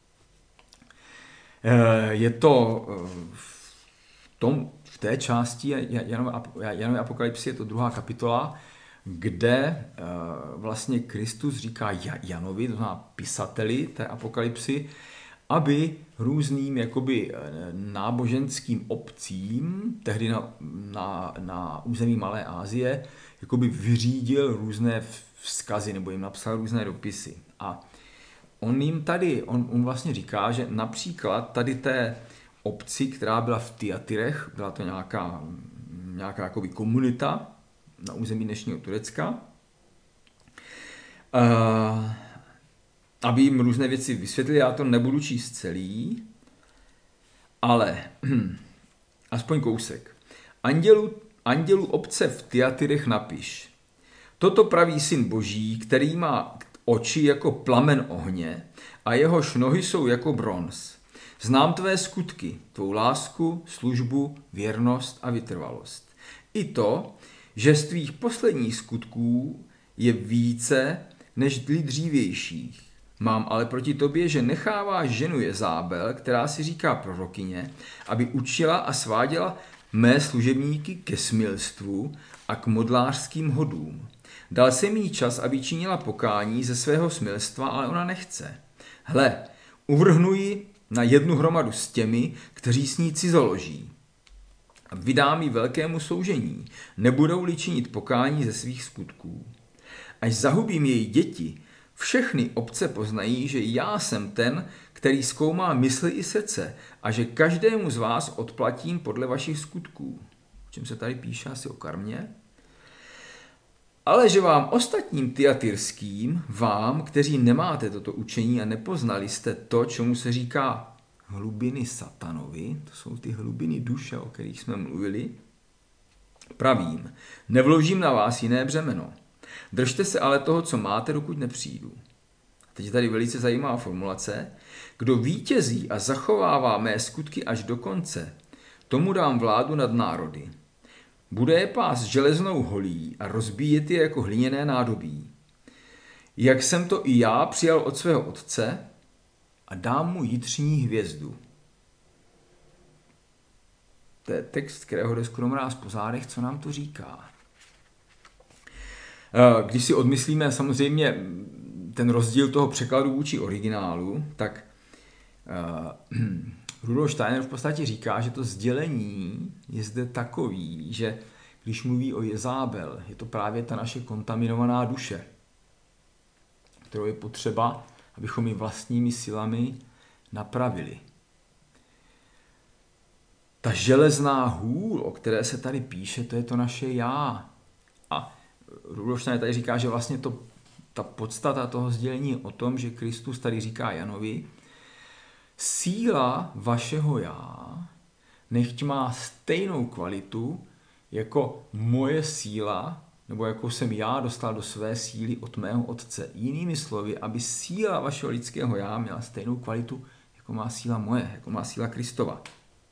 Speaker 1: Je to v té části Janové apokalypsy, je to 2. kapitola, kde vlastně Kristus říká Janovi, to znamená pisateli té apokalypsy, aby různým jakoby náboženským obcím, tehdy na území Malé Asie, jakoby vyřídil různé vzkazy nebo jim napsal různé dopisy. A on vlastně říká, že například tady té obci, která byla v Tyatyrech, byla to nějaká jakoby komunita na území dnešního Turecka, aby jim různé věci vysvětlili, já to nebudu číst celý, ale aspoň kousek. Andělu obce v Tyatyrech napiš. Toto praví Syn Boží, který má oči jako plamen ohně a jehož nohy jsou jako bronz. Znám tvé skutky, tvou lásku, službu, věrnost a vytrvalost. I to, že z tvých posledních skutků je více než dřívějších. Mám ale proti tobě, že necháváš ženu Jezábel, která si říká prorokyně, aby učila a sváděla mé služebníky ke smilstvu a k modlářským hodům. Dal jsem jí čas, aby činila pokání ze svého smilstva, ale ona nechce. Hle, uvrhnu ji na jednu hromadu s těmi, kteří s ní cizoloží. Vydám ji velkému soužení, nebudou-li činit pokání ze svých skutků. Až zahubím její děti, všechny obce poznají, že já jsem ten, který zkoumá mysli i srdce a že každému z vás odplatím podle vašich skutků. O čem se tady píše asi o karmě? Ale že vám ostatním tyatyrským, vám, kteří nemáte toto učení a nepoznali jste to, čemu se říká hlubiny satanovi, to jsou ty hlubiny duše, o kterých jsme mluvili, pravím, nevložím na vás jiné břemeno. Držte se ale toho, co máte, dokud nepřijdu. A teď je tady velice zajímavá formulace. Kdo vítězí a zachovává mé skutky až do konce, tomu dám vládu nad národy. Bude je pást železnou holí a rozbíjet je jako hliněné nádobí. Jak jsem to i já přijal od svého otce a dám mu jitřní hvězdu. To je text, kterého jde skoro mráz po zádech, co nám to říká. Když si odmyslíme samozřejmě ten rozdíl toho překladu vůči originálu, tak Rudolf Steiner v podstatě říká, že to sdělení je zde takový, že když mluví o Jezábel, je to právě ta naše kontaminovaná duše, kterou je potřeba, abychom ji vlastními silami napravili. Ta železná hůl, o které se tady píše, to je to naše já. A Rudolf Steiner tady říká, že vlastně ta podstata toho sdělení je o tom, že Kristus tady říká Janovi, síla vašeho já nechť má stejnou kvalitu jako moje síla, nebo jako jsem já dostal do své síly od mého otce. Jinými slovy, aby síla vašeho lidského já měla stejnou kvalitu, jako má síla moje, jako má síla Kristova.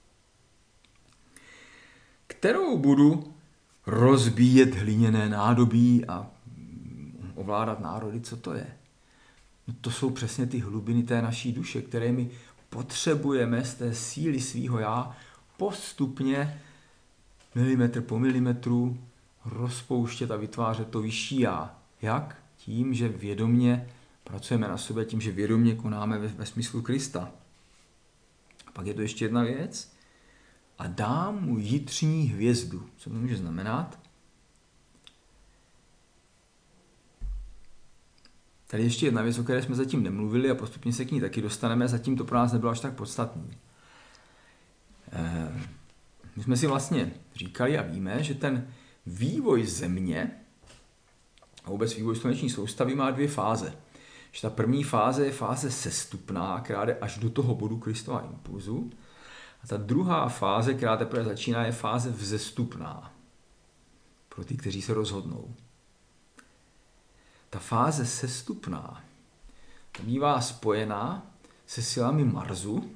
Speaker 1: Kterou budu rozbíjet hliněné nádobí a ovládat národy, co to je? No to jsou přesně ty hlubiny té naší duše, které my potřebujeme z té síly svýho já postupně milimetr po milimetru rozpouštět a vytvářet to vyšší já. Jak? Tím, že vědomě pracujeme na sobě, tím, že vědomě konáme ve smyslu Krista. Pak je to ještě jedna věc. A dám mu jitřní hvězdu. Co to může znamenat? Tady ještě jedna věc, o které jsme zatím nemluvili a postupně se k ní taky dostaneme, zatím to pro nás nebylo až tak podstatný. My jsme si vlastně říkali a víme, že ten vývoj Země a vůbec vývoj sluneční soustavy má dvě fáze. Že ta první fáze je fáze sestupná, která jde až do toho bodu Kristova impulzu. A ta druhá fáze, která teprve začíná, je fáze vzestupná. Pro ty, kteří se rozhodnou. Ta fáze sestupná ta bývá spojená se silami Marsu.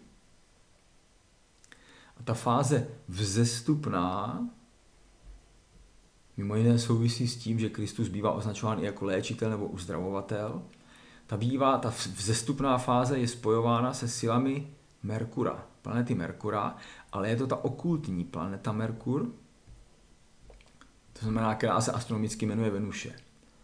Speaker 1: A ta fáze vzestupná mimo jiné souvisí s tím, že Kristus bývá označován i jako léčitel nebo uzdravovatel. Ta vzestupná fáze je spojována se silami Merkura, planety Merkura, ale je to ta okultní planeta Merkur, to znamená, která se astronomicky jmenuje Venuše.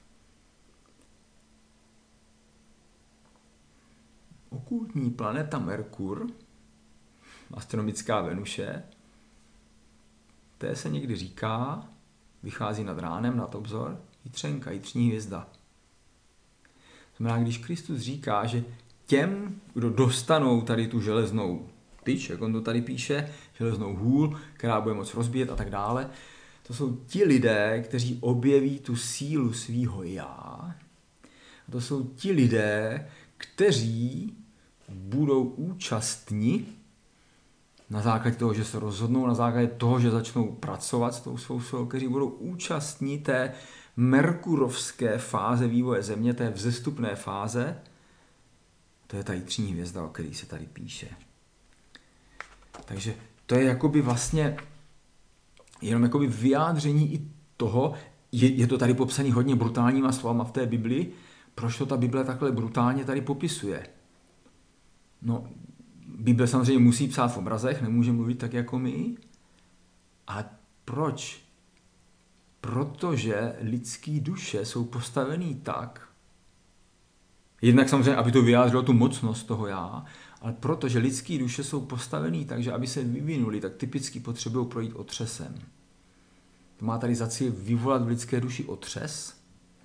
Speaker 1: Okultní planeta Merkur, astronomická Venuše, té se někdy říká, vychází nad ránem, nad obzor, jitřenka, jitřní hvězda. To znamená, když Kristus říká, že těm, kdo dostanou tady tu železnou tyč, jak on to tady píše, železnou hůl, která bude moc rozbíjet a tak dále, to jsou ti lidé, kteří objeví tu sílu svýho já. A to jsou ti lidé, kteří budou účastní na základě toho, že se rozhodnou, na základě toho, že začnou pracovat s tou svou silou, kteří budou účastní té merkurovské fáze vývoje Země, té vzestupné fáze, to je ta jitřní hvězda, o který se tady píše. Takže to je jakoby vlastně jenom jakoby vyjádření i toho, je to tady popsané hodně brutálníma slovama v té Biblii, proč to ta Bible takhle brutálně tady popisuje. No, Bible samozřejmě musí psát v obrazech, nemůže mluvit tak jako my, ale proč? Protože lidský duše jsou postavený tak, jednak samozřejmě, aby to vyjádřilo tu mocnost toho já, ale protože lidský duše jsou postavený tak, že aby se vyvinuli, tak typicky potřebují projít otřesem. To má tady za cíl vyvolat v lidské duši otřes,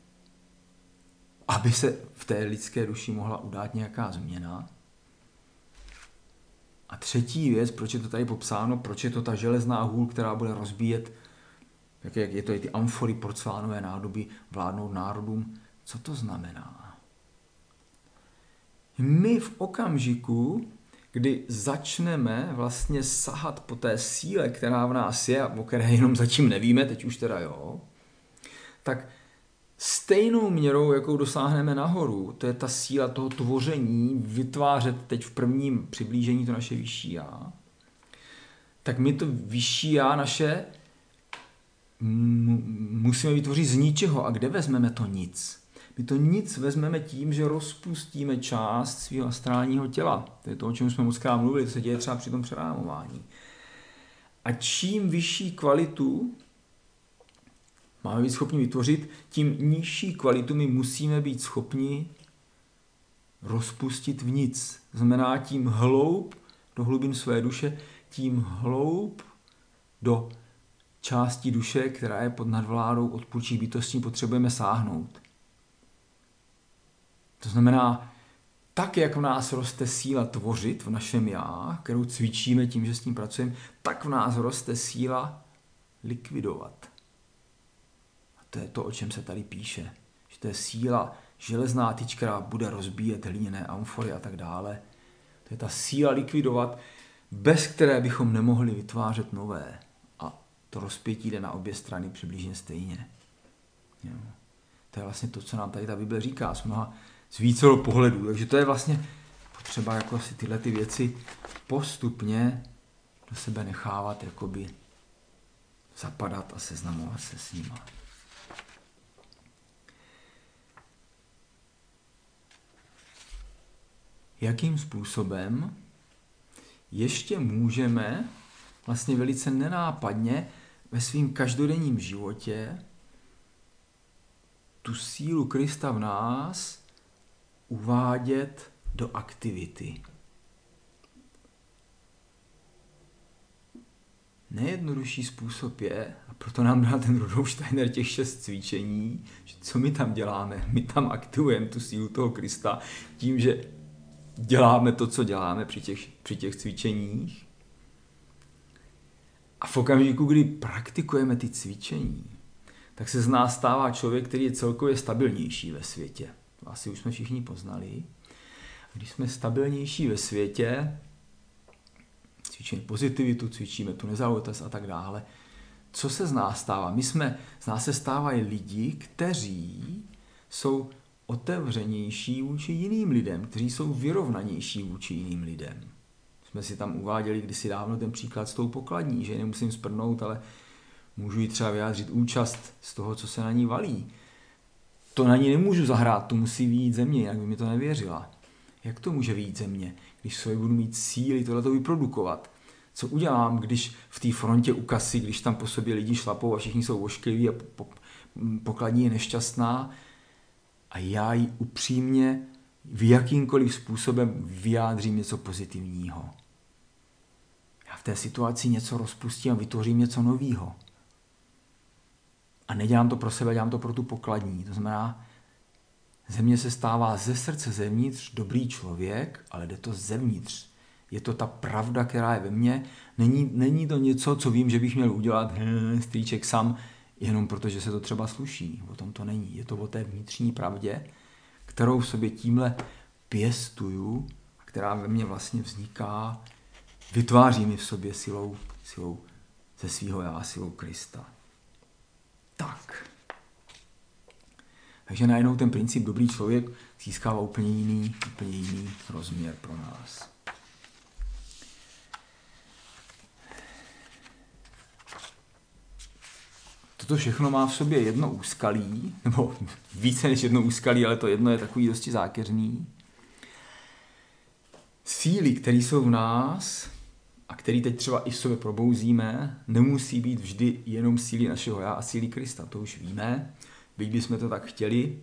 Speaker 1: aby se v té lidské duši mohla udát nějaká změna. A třetí věc, proč je to tady popsáno, proč je to ta železná hůl, která bude rozbíjet, jak je to i ty amfory, porcelánové nádoby, vládnout národům. Co to znamená? My v okamžiku, kdy začneme vlastně sahat po té síle, která v nás je, o které jenom zatím nevíme, teď už teda jo, tak stejnou měrou, jakou dosáhneme nahoru, to je ta síla toho tvoření, vytvářet teď v prvním přiblížení to naše vyšší já, tak my to vyšší já naše musíme vytvořit z ničeho. A kde vezmeme to nic? My to nic vezmeme tím, že rozpustíme část svého astrálního těla. To je to, o čem jsme mockrát mluvili, to se děje třeba při tom přerámování. A čím vyšší kvalitu máme být schopni vytvořit, tím nižší kvalitu my musíme být schopni rozpustit v nic. Znamená tím hloub do hlubin své duše, tím hloub do části duše, která je pod nadvládou odpůrčích bytostí, potřebujeme sáhnout. To znamená, tak, jak v nás roste síla tvořit v našem já, kterou cvičíme tím, že s ním pracujeme, tak v nás roste síla likvidovat. A to je to, o čem se tady píše. Že to je síla, železná tyč, která bude rozbíjet hliněné amfory a tak dále. To je ta síla likvidovat, bez které bychom nemohli vytvářet nové. A to rozpětí jde na obě strany přibližně stejně. Jo. To je vlastně to, co nám tady ta Bible říká z vícero pohledů. Takže to je vlastně potřeba jako si tyhle ty věci postupně do sebe nechávat jakoby zapadat a seznamovat se s nima. Jakým způsobem ještě můžeme vlastně velice nenápadně ve svém každodenním životě tu sílu Krista v nás uvádět do aktivity. nejjednodušší způsob je, a proto nám dal ten Rudolf Steiner těch 6 cvičení, že co my tam děláme? My tam aktivujeme tu sílu toho Krista tím, že děláme to, co děláme při těch cvičeních. A v okamžiku, kdy praktikujeme ty cvičení, tak se z nás stává člověk, který je celkově stabilnější ve světě. To asi už jsme všichni poznali. Když jsme stabilnější ve světě, cvičíme pozitivitu, cvičíme tu nezávislost a tak dále, co se z nás stává? Z nás se stávají lidi, kteří jsou otevřenější vůči jiným lidem, kteří jsou vyrovnanější vůči jiným lidem. Jsme si tam uváděli kdysi dávno ten příklad s tou pokladní, že nemusím sprdnout, ale můžu jí třeba vyjádřit účast z toho, co se na ní valí. To na ní nemůžu zahrát, to musí vyjít ze mě, jinak by mi to nevěřila. Jak to může vyjít ze mě, když sobě budu mít síly tohleto vyprodukovat? Co udělám, když v té frontě u kasy, když tam po sobě lidi šlapou a všichni jsou oškliví a pokladní je nešťastná a já jí upřímně v jakýmkoliv způsobem vyjádřím něco pozitivního. Já v té situaci něco rozpustím a vytvořím něco nového. A nedělám to pro sebe, dělám to pro tu pokladní. To znamená, ze mě se stává ze srdce zevnitř dobrý člověk, ale jde to zevnitř. Je to ta pravda, která je ve mně. Není to něco, co vím, že bych měl udělat strýček sám, jenom protože se to třeba sluší. O tom to není. Je to o té vnitřní pravdě, kterou v sobě tímhle pěstuju, která ve mně vlastně vzniká, vytváří mi v sobě silou ze svého já, silou Krista. Tak. Takže najednou ten princip dobrý člověk získává úplně jiný rozměr pro nás. Toto všechno má v sobě jedno úskalí, nebo více než jedno úskalí, ale to jedno je takový dosti zákeřný. Síly, které jsou v nás a které teď třeba i v sobě probouzíme, nemusí být vždy jenom síly našeho já a síly Krista. To už víme, byť bychom to tak chtěli.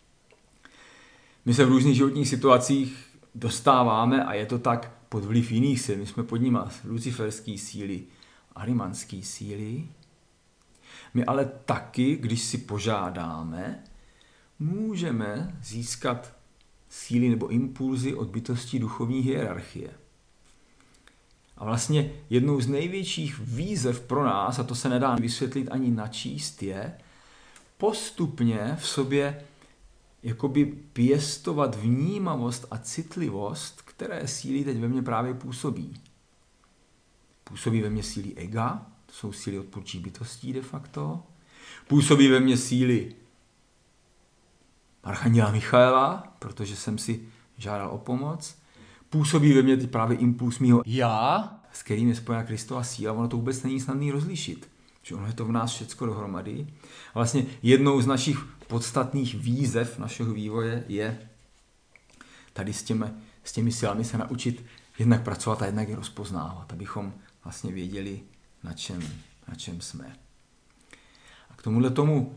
Speaker 1: My se v různých životních situacích dostáváme a je to tak pod vliv jiných sil. My jsme pod nima luciferský síly, arimanský síly. My ale taky, když si požádáme, můžeme získat síly nebo impulzy od bytostí duchovní hierarchie. A vlastně jednou z největších výzev pro nás, a to se nedá vysvětlit ani načíst, je postupně v sobě jakoby pěstovat vnímavost a citlivost, které síly teď ve mně právě působí. Působí ve mně síly ega, to jsou síly odpůrčích bytostí de facto. Působí ve mně síly Archanděla Michaela, protože jsem si žádal o pomoc. Působí ve mně teď právě impuls mýho já, s kterým je spojena Kristova síla. Ono to vůbec není snadný rozlišit, že ono je to v nás všecko dohromady. A vlastně jednou z našich podstatných výzev našeho vývoje je tady s těmi silami se naučit jednak pracovat a jednak je rozpoznávat, abychom vlastně věděli, na čem jsme. A k tomuhle tomu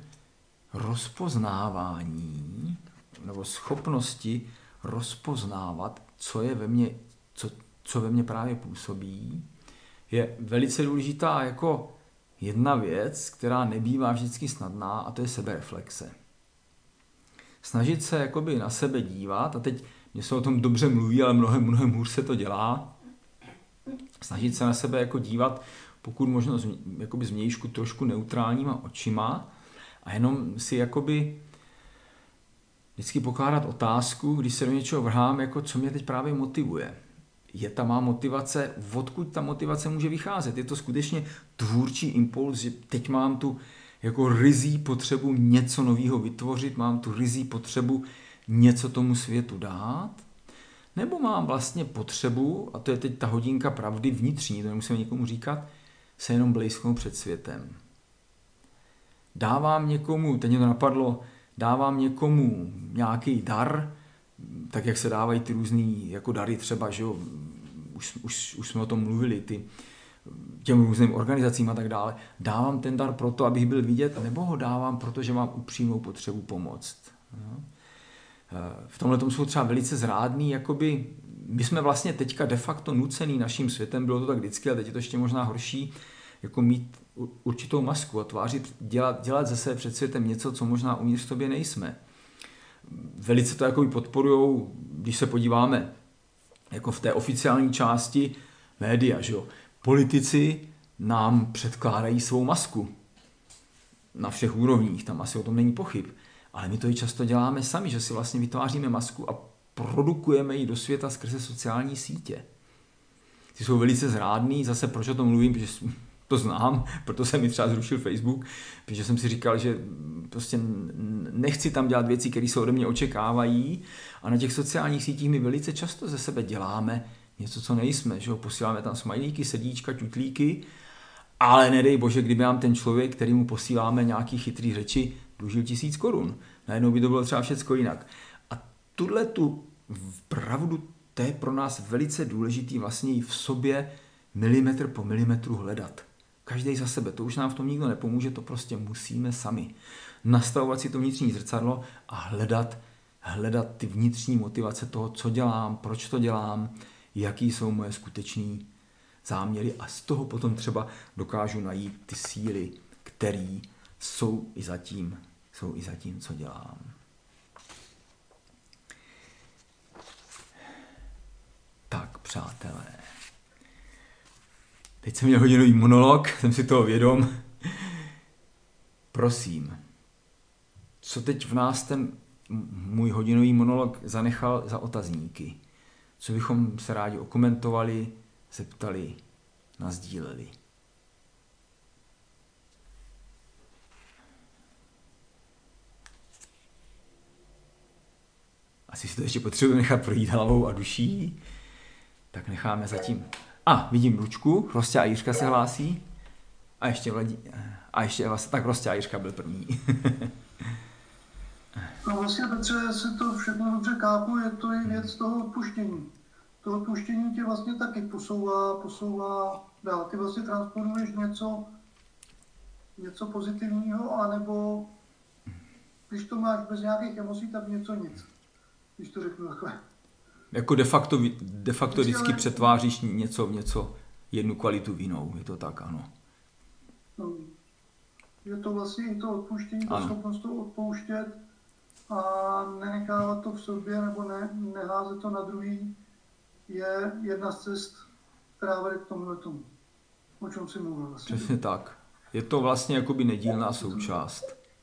Speaker 1: rozpoznávání nebo schopnosti rozpoznávat, co je ve mně, co ve mně právě působí, je velice důležitá jako jedna věc, která nebývá vždycky snadná, a to je sebereflexe. Snažit se jakoby na sebe dívat, a teď mě se o tom dobře mluví, ale mnohem hůř se to dělá, snažit se na sebe jako dívat, pokud možno jakoby zvnějšku trošku neutrálníma očima a jenom si jakoby vždycky pokládat otázku, když se do něčeho vrhám, jako co mě teď právě motivuje. Je ta má motivace, odkud ta motivace může vycházet? Je to skutečně tvůrčí impuls, že teď mám tu jako ryzí potřebu něco nového vytvořit, mám tu ryzí potřebu něco tomu světu dát? Nebo mám vlastně potřebu, a to je teď ta hodinka pravdy vnitřní, to nemusíme nikomu říkat, se jenom blejsknout před světem. Dávám někomu, teď mě to napadlo, dávám někomu nějaký dar, tak jak se dávají ty různý jako dary třeba, že jo, už jsme o tom mluvili, těm různým organizacím a tak dále. Dávám ten dar proto, abych byl vidět, nebo ho dávám, protože mám upřímnou potřebu pomoct. No. V tomhle tomu jsou třeba velice zrádný, jakoby my jsme vlastně teďka de facto nucený naším světem, bylo to tak vždycky, ale teď je to ještě možná horší, jako mít určitou masku a tvářit, dělat ze sebe před světem něco, co možná uvnitř v sobě nejsme. Velice to jako podporujou, když se podíváme jako v té oficiální části média, že jo. Politici nám předkládají svou masku na všech úrovních, tam asi o tom není pochyb. Ale my to i často děláme sami, že si vlastně vytváříme masku a produkujeme ji do světa skrze sociální sítě. Ty jsou velice zrádný, zase proč o tom mluvím, protože to znám, proto jsem mi třeba zrušil Facebook, protože jsem si říkal, že prostě nechci tam dělat věci, které se ode mě očekávají a na těch sociálních sítích my velice často ze sebe děláme něco, co nejsme, že jo, posíláme tam smajlíky, srdíčka, tutlíky, ale nedej bože, kdyby nám ten člověk, který mu posíláme nějaký chytrý řeči, dlužil 1000 korun. Najednou by to bylo třeba všecko jinak. A tu pravdu, to je pro nás velice důležitý vlastně i v sobě milimetr po milimetru hledat. Každý za sebe, to už nám v tom nikdo nepomůže, to prostě musíme sami. Nastavovat si to vnitřní zrcadlo a hledat ty vnitřní motivace toho, co dělám, proč to dělám, jaký jsou moje skutečný záměry a z toho potom třeba dokážu najít ty síly, které jsou i za tím, co dělám. Tak, přátelé. Teď jsem měl hodinový monolog, jsem si toho vědom. Prosím, co teď v nás ten můj hodinový monolog zanechal za otazníky? Co bychom se rádi okomentovali, zeptali, nasdíleli? Asi si to ještě potřebujeme nechat projít hlavou a duší. Tak necháme zatím. Vidím ručku, Rostě a Jiřka se hlásí. A ještě vlastně, tak Rostě a Jiřka byl první.
Speaker 3: No vlastně, Petře, jestli to všechno dobře chápu, je to i věc toho odpuštění. To odpuštění tě vlastně taky posouvá dál. Ty vlastně transponuješ něco pozitivního, anebo když to máš bez nějakých emocí, tak něco nic. Když to řeknu takhle.
Speaker 1: Jako de facto vždycky přetváříš něco v něco, jednu kvalitu v jinou, je to tak, ano.
Speaker 3: No, je to vlastně i to odpuštění, to schopnost to odpouštět a nenechávat to v sobě nebo neházet to na druhý, je jedna z cest, která vede k tomuhletomu, o čem si mluvil vlastně.
Speaker 1: Přesně tak. Je to vlastně jakoby nedílná součást.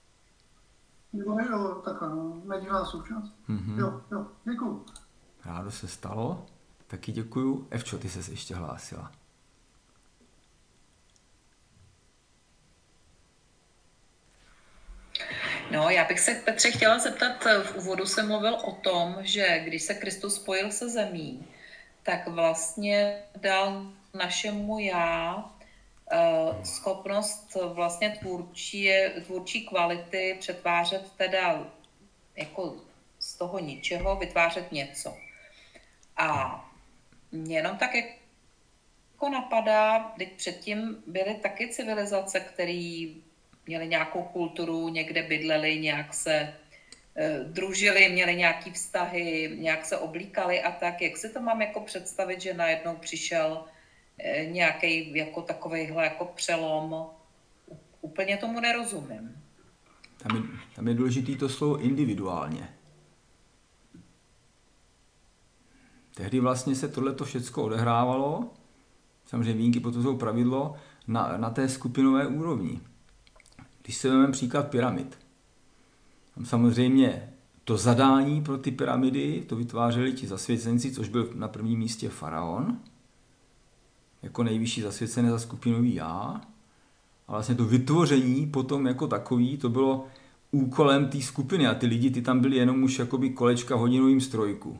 Speaker 3: Jo, tak ano, nedílná součást. Mm-hmm. Jo, děkuju.
Speaker 1: Rádo se stalo, taky děkuju. Evčo, ty ses ještě hlásila.
Speaker 4: No, já bych se, Petře, chtěla zeptat, v úvodu jsem mluvil o tom, že když se Kristus spojil se zemí, tak vlastně dal našemu já schopnost vlastně tvůrčí kvality přetvářet teda jako z toho ničeho vytvářet něco. A mě jenom tak jako napadá, když předtím byly taky civilizace, které měly nějakou kulturu, někde bydleli, nějak se družili, měli nějaký vztahy, nějak se oblíkali a tak. Jak si to mám jako představit, že najednou přišel nějaký jako takovejhle jako přelom? Úplně tomu nerozumím.
Speaker 1: Tam je důležitý to slovo individuálně. Tehdy vlastně se tohleto všecko odehrávalo, samozřejmě výjimky potvrzují pravidlo, na té skupinové úrovni. Když se vezmeme příklad pyramid, tam samozřejmě to zadání pro ty pyramidy to vytvářeli ti zasvěcenci, což byl na prvním místě faraon, jako nejvyšší zasvěcené za skupinový já. A vlastně to vytvoření potom jako takový, to bylo úkolem té skupiny a ty lidi, ty tam byli jenom už jakoby kolečka v hodinovým strojku.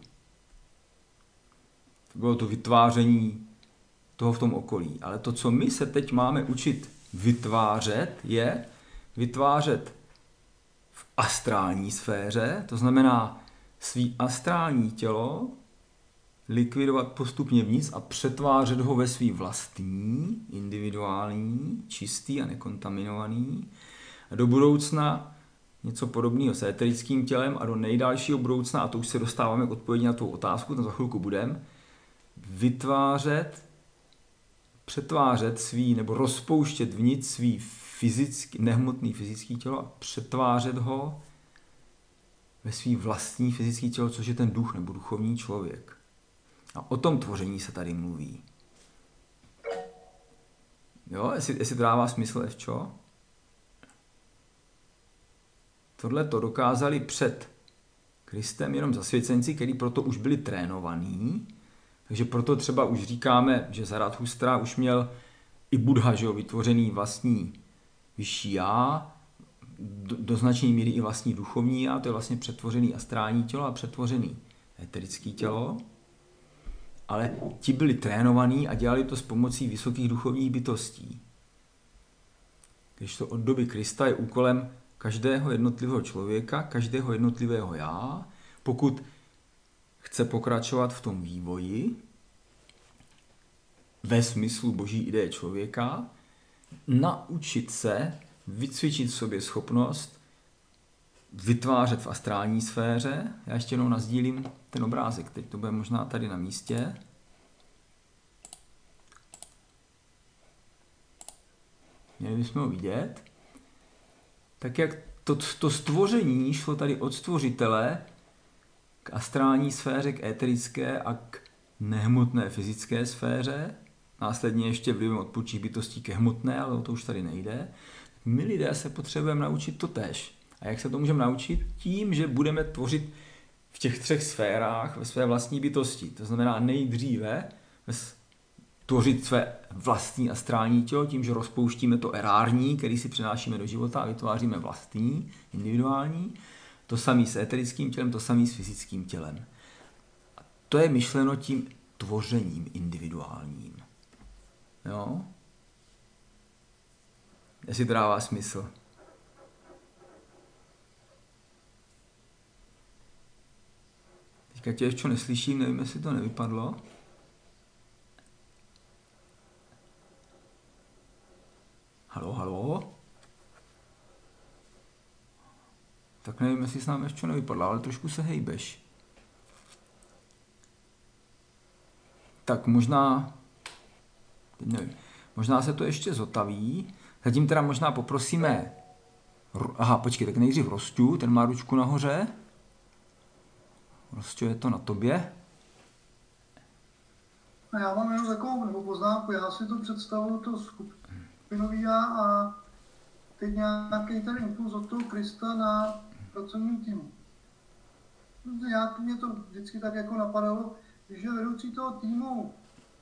Speaker 1: To bylo to vytváření toho v tom okolí. Ale to, co my se teď máme učit vytvářet, je vytvářet v astrální sféře, to znamená svý astrální tělo likvidovat postupně vnic a přetvářet ho ve svý vlastní, individuální, čistý a nekontaminovaný. A do budoucna něco podobného s éterickým tělem a do nejdálšího budoucna, a to už se dostáváme k odpovědi na tu otázku, tam za chvilku budeme, vytvářet přetvářet svý, nebo rozpouštět vnitř svý nehmotný fyzický tělo a přetvářet ho ve svý vlastní fyzický tělo, což je ten duch nebo duchovní člověk. A o tom tvoření se tady mluví. Jo, jestli to dává smysl, Evčo? Tohle to dokázali před Kristem jenom zasvěcenci, kteří proto už byli trénovaní. Takže proto třeba už říkáme, že Zarathustra už měl i Buddha, že jo, vytvořený vlastní vyšší já, do značné míry i vlastní duchovní já, to je vlastně přetvořený astrální tělo a přetvořený eterický tělo. Ale ti byli trénovaní a dělali to s pomocí vysokých duchovních bytostí. Když to od doby Krista je úkolem každého jednotlivého člověka, každého jednotlivého já, pokud chce pokračovat v tom vývoji ve smyslu boží ideje člověka, naučit se vycvičit v sobě schopnost vytvářet v astrální sféře. Já ještě jednou nasdílím ten obrázek, teď to bude možná tady na místě. Měli bychom ho vidět. Tak jak to stvoření šlo tady od stvořitele k astrální sféře, k éterické a k nehmotné fyzické sféře, následně ještě vlivem odpočích bytostí ke hmotné, ale o to už tady nejde. My lidé se potřebujeme naučit to též. A jak se to můžeme naučit? Tím, že budeme tvořit v těch 3 sférách ve své vlastní bytosti. To znamená nejdříve tvořit své vlastní astrální tělo tím, že rozpouštíme to erární, který si přenášíme do života a vytváříme vlastní, individuální. To samé s eterickým tělem, to samé s fyzickým tělem. A to je myšleno tím tvořením individuálním. Jo? Jestli to dává smysl. Teďka tě ještě neslyším, nevím, jestli to nevypadlo. Haló, haló? Tak nevím, jestli s námi ještě nevypadlo, ale trošku se hejbeš. Tak možná, teď nevím, možná se to ještě zotaví. Zatím teda možná poprosíme, aha, počkej, tak nejdřív Rosťu, ten má ručku nahoře. Rosťo, je to na tobě?
Speaker 3: A já mám jenom takovou poznámku, já si to představuju, to skupinový já a teď nějaký ten impuls od toho Krista na pracovním týmu. Mě to vždycky tak jako napadalo, když je vedoucí toho týmu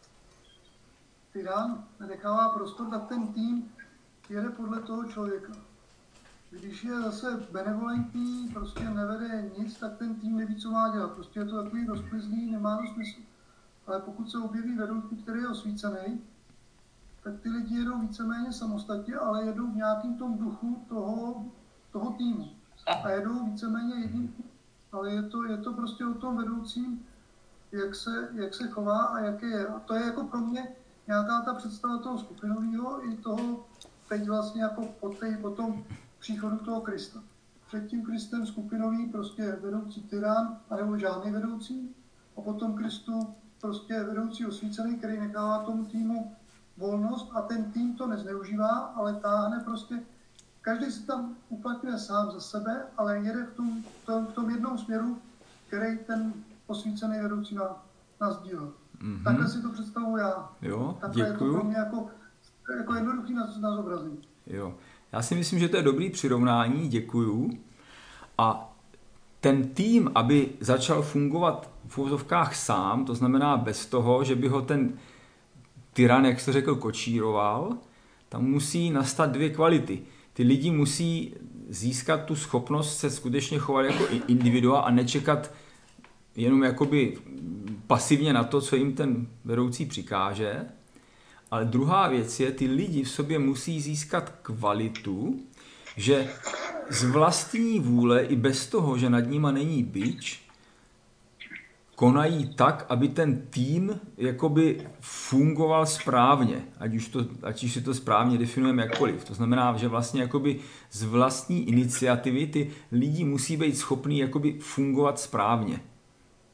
Speaker 3: tyran, nenechává prostor, tak ten tým jede podle toho člověka. Když je zase benevolentní, prostě nevede nic, tak ten tým neví, co má dělat. Prostě je to takový rozplizný, nemá to smysl. Ale pokud se objeví vedoucí, který je osvícený, tak ty lidi jedou víceméně samostatně, ale jedou v nějakém tom duchu toho týmu. A jedou víceméně jedním, ale je to prostě o tom vedoucím, jak se chová a jaké je. A to je jako pro mě nějaká ta představa toho skupinového i toho teď vlastně jako po tom příchodu toho Krista. Před tím Kristem skupinový prostě vedoucí tyran, anebo žádný vedoucí, a potom Kristu prostě vedoucí osvícený, který nechává tomu týmu volnost a ten tým to nezneužívá, ale táhne prostě, každý si tam uplatňuje sám za sebe, ale jede v tom jednom směru, který ten osvícený vedoucí nás dílá. Mm-hmm. Takhle si to představuji já.
Speaker 1: Jo,
Speaker 3: takhle
Speaker 1: děkuju.
Speaker 3: Je to pro mě jako jednoduchý na zobrazení.
Speaker 1: Jo, já si myslím, že to je dobrý přirovnání, děkuju. A ten tým, aby začal fungovat v uvozovkách sám, to znamená bez toho, že by ho ten tyran, jak jsi řekl, kočíroval, tam musí nastat 2 kvality. Ty lidi musí získat tu schopnost se skutečně chovat jako individua a nečekat jenom jakoby pasivně na to, co jim ten vedoucí přikáže. Ale druhá věc je, ty lidi v sobě musí získat kvalitu, že z vlastní vůle i bez toho, že nad nima není bič, konají tak, aby ten tým jakoby fungoval správně, ať už si to správně definujeme jakkoliv. To znamená, že vlastně jakoby z vlastní iniciativy ty lidi musí být schopní jakoby fungovat správně.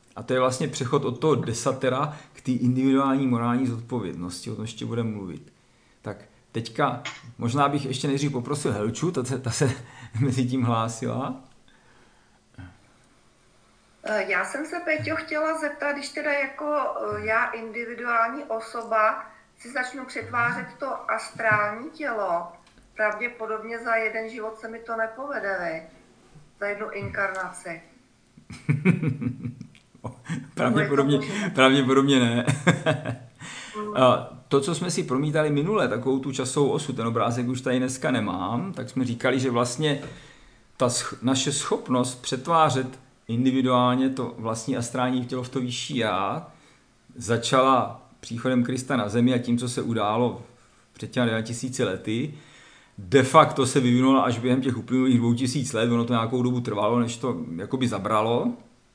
Speaker 1: A to je vlastně přechod od toho desatera k té individuální morální zodpovědnosti, o tom ještě budeme mluvit. Tak teďka, možná bych ještě nejdřív poprosil Helču, ta se mezi tím hlásila.
Speaker 5: Já jsem se, Peťo, chtěla zeptat, když teda jako já individuální osoba si začnu přetvářet to astrální tělo, pravděpodobně za jeden život se mi to nepovede, viď? Za jednu inkarnaci.
Speaker 1: Pravděpodobně ne. To, co jsme si promítali minule, takovou tu časovou osu, ten obrázek už tady dneska nemám, tak jsme říkali, že vlastně ta naše schopnost přetvářet individuálně to vlastní astrální tělo v to vyšší já začala příchodem Krista na zemi a tím, co se událo před těmi 2000 lety. De facto se vyvinulo až během těch uplynulých 2000 let, ono to nějakou dobu trvalo, než to jakoby zabralo.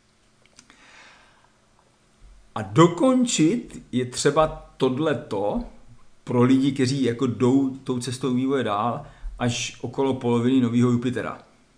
Speaker 1: A dokončit je třeba tohleto pro lidi, kteří jako jdou tou cestou vývoje dál až okolo poloviny nového Jupitera.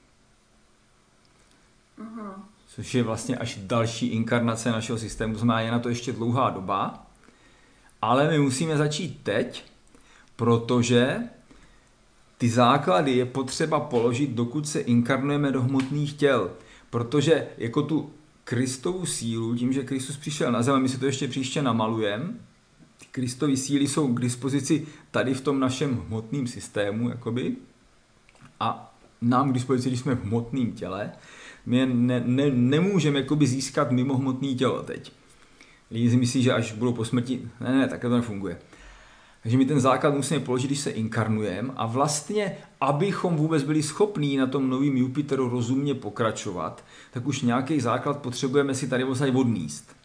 Speaker 1: Což je vlastně až další inkarnace našeho systému, to znamená, je na to ještě dlouhá doba, ale my musíme začít teď, protože ty základy je potřeba položit, dokud se inkarnujeme do hmotných těl, protože jako tu Kristovu sílu, tím, že Kristus přišel na zem, a my si to ještě příště namalujeme, ty Kristovy síly jsou k dispozici tady v tom našem hmotném systému, jakoby, a nám k dispozici, když jsme v hmotném těle, my je nemůžeme jakoby získat mimo hmotné tělo teď. Lidi si myslí, že až budou po smrti, ne, takhle to nefunguje. Takže my ten základ musíme položit, když se inkarnujeme a vlastně, abychom vůbec byli schopní na tom novém Jupiteru rozumně pokračovat, tak už nějaký základ potřebujeme si tady odníst.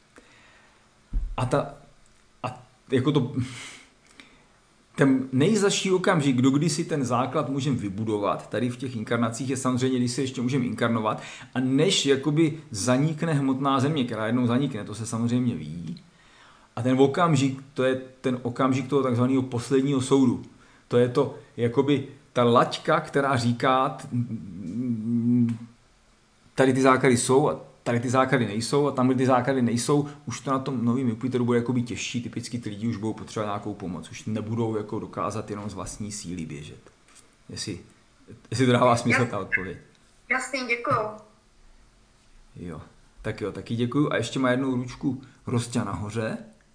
Speaker 1: Ten nejzazší okamžik, kdy si ten základ můžeme vybudovat, tady v těch inkarnacích je samozřejmě, když se ještě můžeme inkarnovat, a než jakoby zanikne hmotná země, která jednou zanikne, to se samozřejmě ví. A ten okamžik, to je ten okamžik toho takzvaného posledního soudu. To je to, jakoby ta laťka, která říká, tady ty základy jsou a tady ty základy nejsou a tam ty základy nejsou, už to na tom novém Jupiteru bude jakoby těžší, typicky ty lidi už budou potřebovat nějakou pomoc, už nebudou jako dokázat jenom z vlastní síly běžet. Jestli to dává smysl ta odpověď.
Speaker 5: Jasný, děkuju.
Speaker 1: Jo, taky děkuju. A ještě má jednou ručku Rosťa nahoře.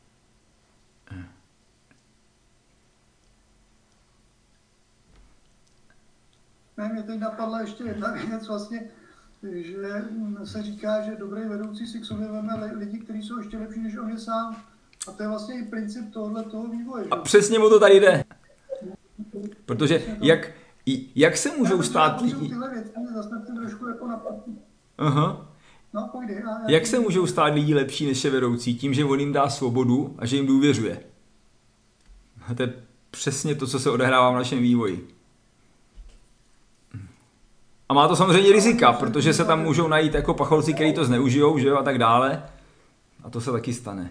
Speaker 3: Ne, mě teď napadla ještě jedna věc vlastně, že se říká, že dobrý vedoucí si k sobě veme lidi, kteří jsou ještě lepší než on je sám. A to je vlastně i princip toho vývoje. Že?
Speaker 1: A přesně o to tady jde. Protože jak se můžou stát lidi...
Speaker 3: Tyhle věci mě zase trošku jako napadly.
Speaker 1: Aha.
Speaker 3: No, pojde.
Speaker 1: Jak se můžou stát lidi lepší než je vedoucí? Tím, že on jim dá svobodu a že jim důvěřuje. A to je přesně to, co se odehrává v našem vývoji. A má to samozřejmě rizika, protože se tam můžou najít jako pacholci, kteří to zneužijou, že jo, a tak dále. A to se taky stane.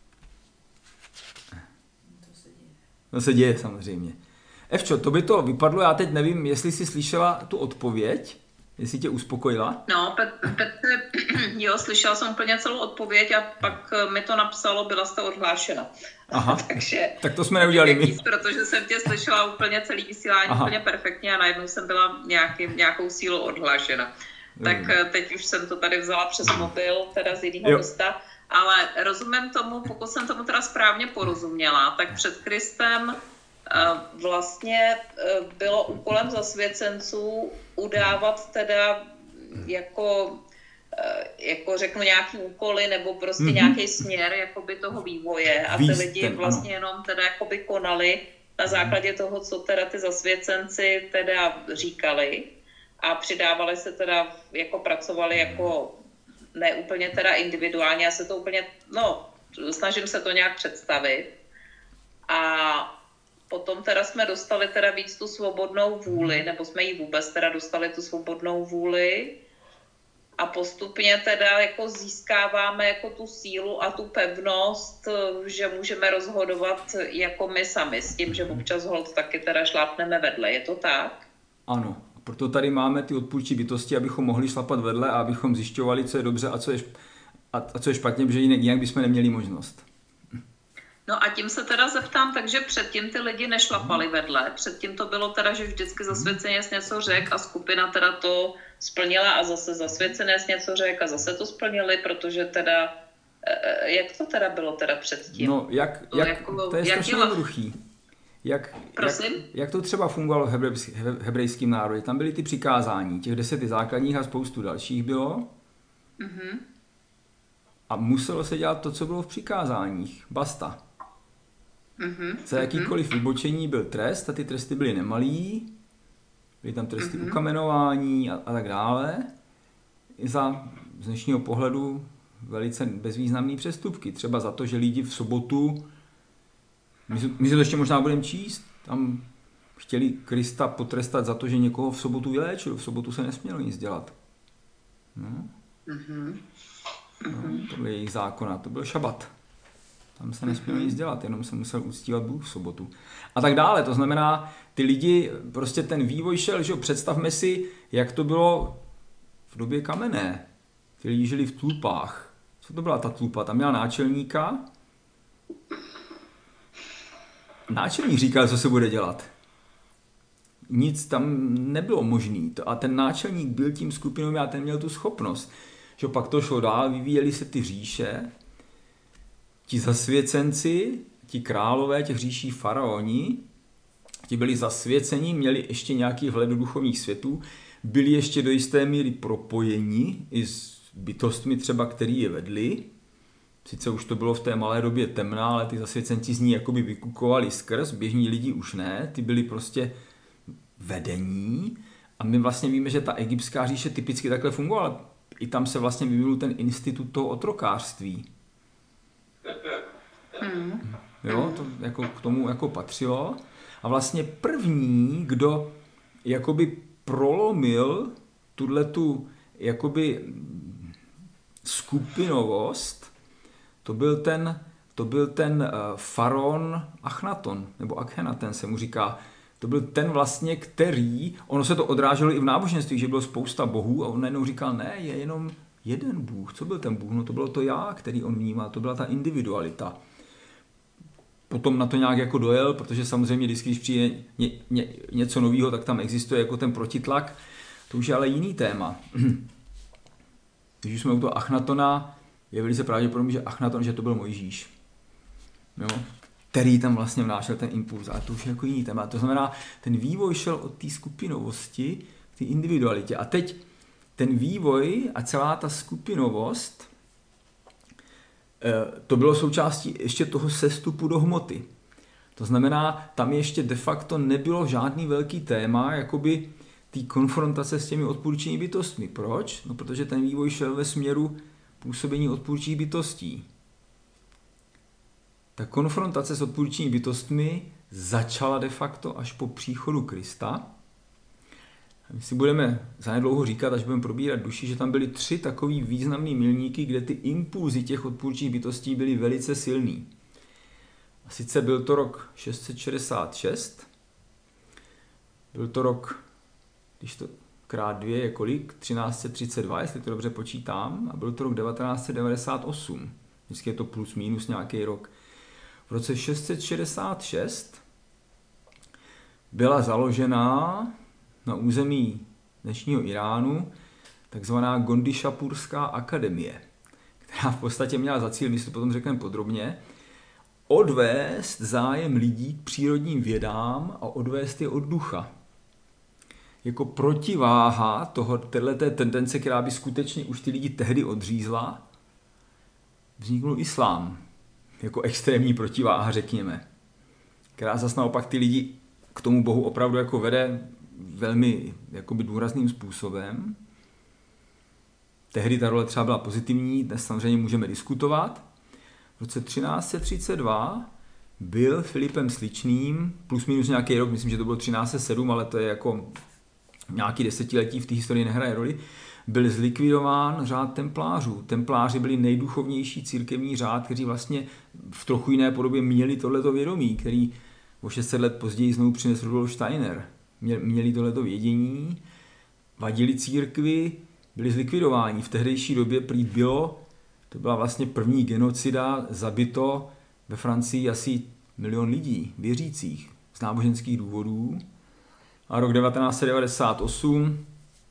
Speaker 1: To se děje samozřejmě. Evčo, to by to vypadlo, já teď nevím, jestli jsi slyšela tu odpověď, jestli tě uspokojila.
Speaker 4: No, jo, slyšela jsem úplně celou odpověď a pak mi to napsalo, byla jste odhlášena.
Speaker 1: Aha,
Speaker 4: takže,
Speaker 1: tak to jsme neudělali my.
Speaker 4: Protože jsem tě slyšela úplně celý vysílání, úplně perfektně a najednou jsem byla nějakou sílou odhlášena. Tak teď už jsem to tady vzala přes mobil, teda z jiného místa, ale rozumím tomu, pokud jsem tomu teda správně porozuměla, tak před Kristem vlastně bylo úkolem zasvěcenců udávat teda jako řeknu nějaký úkoly nebo prostě nějaký směr jakoby toho vývoje a ty lidi vlastně jenom teda jakoby konali na základě toho, co teda ty zasvěcenci teda říkali a přidávali se teda, jako pracovali jako ne úplně teda individuálně, já se to úplně, snažím se to nějak představit a potom teda jsme dostali teda víc tu svobodnou vůli, nebo jsme jí vůbec teda dostali tu svobodnou vůli a postupně teda jako získáváme jako tu sílu a tu pevnost, že můžeme rozhodovat jako my sami s tím, že občas holt taky teda šlápneme vedle. Je to tak?
Speaker 1: Ano. Proto tady máme ty odpůrčí bytosti, abychom mohli šlapat vedle a abychom zjišťovali, co je dobře a co je A co je špatně, protože jinak bychom neměli možnost.
Speaker 4: No a tím se teda zeptám, takže předtím ty lidi nešlapali vedle. Předtím to bylo teda, že vždycky zasvěceně něco řek a skupina teda to splnila a zase zasvěceně něco řek a zase to splnili, protože teda, jak to teda bylo teda předtím?
Speaker 1: No, to je strašně jednoduchý. Jak to třeba fungovalo v hebrejském národě? Tam byly ty přikázání, těch 10 základních a spoustu dalších bylo. Mm-hmm. A muselo se dělat to, co bylo v přikázáních. Basta. Mm-hmm. Za jakýkoliv vybočení byl trest a ty tresty byly nemalý. Byly tam tresty ukamenování a tak dále. I za z dnešního pohledu velice bezvýznamné přestupky. Třeba za to, že lidi v sobotu, my se to ještě možná budeme číst, tam chtěli Krista potrestat za to, že někoho v sobotu vyléčil. V sobotu se nesmělo nic dělat. No. No, to byl jejich zákona, to byl šabat. Tam se nesmělo nic dělat, jenom se musel uctívat Bůh v sobotu. A tak dále, to znamená, ty lidi, prostě ten vývoj šel, že představme si, jak to bylo v době kamenné. Ty lidi žili v tlupách. Co to byla ta tlupa? Tam měla náčelníka. Náčelník říkal, co se bude dělat. Nic tam nebylo možné. A ten náčelník byl tím skupinou a ten měl tu schopnost. Že pak to šlo dál, vyvíjely se ty říše, ti zasvěcenci, ti králové těch říší faraoni, ti byli zasvěceni, měli ještě nějaký vhled do duchovních světů, byli ještě do jisté míry propojeni i s bytostmi třeba, který je vedli. Sice už to bylo v té malé době temná, ale ty zasvěcenci z ní jakoby vykukovali skrz, běžní lidi už ne, ty byli prostě vedení. A my vlastně víme, že ta egyptská říše typicky takhle fungovala. I tam se vlastně vyvinul ten institut toho otrokářství. Jo, to jako k tomu jako patřilo. A vlastně první, kdo jakoby prolomil tuhletu jakoby skupinovost, to byl ten faraon Achnaton, nebo Akhenaten se mu říká. To byl ten vlastně, který, ono se to odráželo i v náboženství, že bylo spousta bohů a on najednou říkal, ne, je jenom jeden bůh. Co byl ten bůh? No to bylo to já, který on vnímal, to byla ta individualita. Potom na to nějak jako dojel, protože samozřejmě vždycky, když přijde něco nového, tak tam existuje jako ten protitlak. To už je ale jiný téma. Když jsme u toho Achnatona, je velice pravděpodobné, že Achnaton, že to byl Mojžíš. Jo? Který tam vlastně vnášel ten impuls, ale to už je jako jiný téma. To znamená, ten vývoj šel od té skupinovosti k té individualitě. A teď ten vývoj a celá ta skupinovost, to bylo součástí ještě toho sestupu do hmoty. To znamená, tam ještě de facto nebylo žádný velký téma, jakoby té konfrontace s těmi odpůrčími bytostmi. Proč? No, protože ten vývoj šel ve směru působení odpůrčích bytostí. Ta konfrontace s odpůrčími bytostmi začala de facto až po příchodu Krista. My si budeme zanedlouho říkat, až budeme probírat duši, že tam byly 3 takový významný milníky, kde ty impulzy těch odpůrčích bytostí byly velice silný. A sice byl to rok 666, byl to rok, když to krát 2 je kolik, 1332, jestli to dobře počítám, a byl to rok 1998. Vždycky je to plus minus nějaký rok. V roce 666 byla založena na území dnešního Iránu takzvaná Gondišapurská akademie, která v podstatě měla za cíl, my si to potom řekneme podrobně, odvést zájem lidí k přírodním vědám a odvést je od ducha. Jako protiváha téhleté tendence, která by skutečně už ty lidi tehdy odřízla, vzniknul islám. Jako extrémní protiváha, řekněme. Která zase naopak ty lidi k tomu Bohu opravdu jako vede velmi jakoby důrazným způsobem. Tehdy ta role třeba byla pozitivní, dnes samozřejmě můžeme diskutovat. V roce 1332 byl Filipem Sličným, plus minus nějaký rok, myslím, že to bylo 1307, ale to je jako nějaký desetiletí v té historii nehraje roli, byl zlikvidován řád templářů. Templáři byli nejduchovnější církevní řád, kteří vlastně v trochu jiné podobě měli tohleto vědomí, který o 600 let později znovu přinesl Rudolf Steiner. Měli tohleto vědění, vadili církvi, byli zlikvidováni. V tehdejší době prý bylo To byla vlastně první genocida, zabito ve Francii asi 1 milion lidí, věřících, z náboženských důvodů. A rok 1998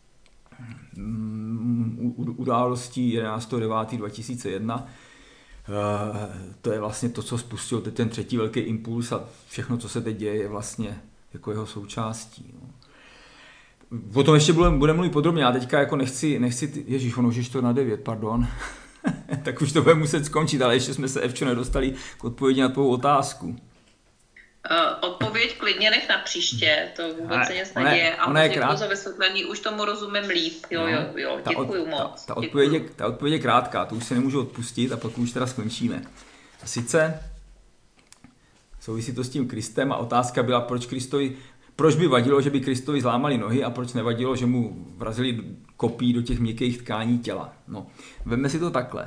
Speaker 1: událostí 11.9.2001 to je vlastně to, co spustilo ten třetí velký impuls a všechno, co se teď děje, je vlastně jako jeho součástí. No. O tom ještě budeme mluvit podrobně, já teďka jako nechci ježíš, ono už to na 9, pardon, tak už to bude muset skončit, ale ještě jsme se, Evčo, nedostali k odpovědi na tvou otázku.
Speaker 4: Odpověď klidně nech na příště, to vůbec se nic neděje. A děkuji za vysvětlení, už tomu rozumím líp. Jo, děkuji moc.
Speaker 1: Ta odpověď je krátká, to už se nemůžu odpustit a pak už teda skončíme. A sice souvisí to s tím Kristem a otázka byla, proč by vadilo, že by Kristovi zlámali nohy a proč nevadilo, že mu vrazili kopí do těch měkkých tkání těla. No, vemme si to takhle.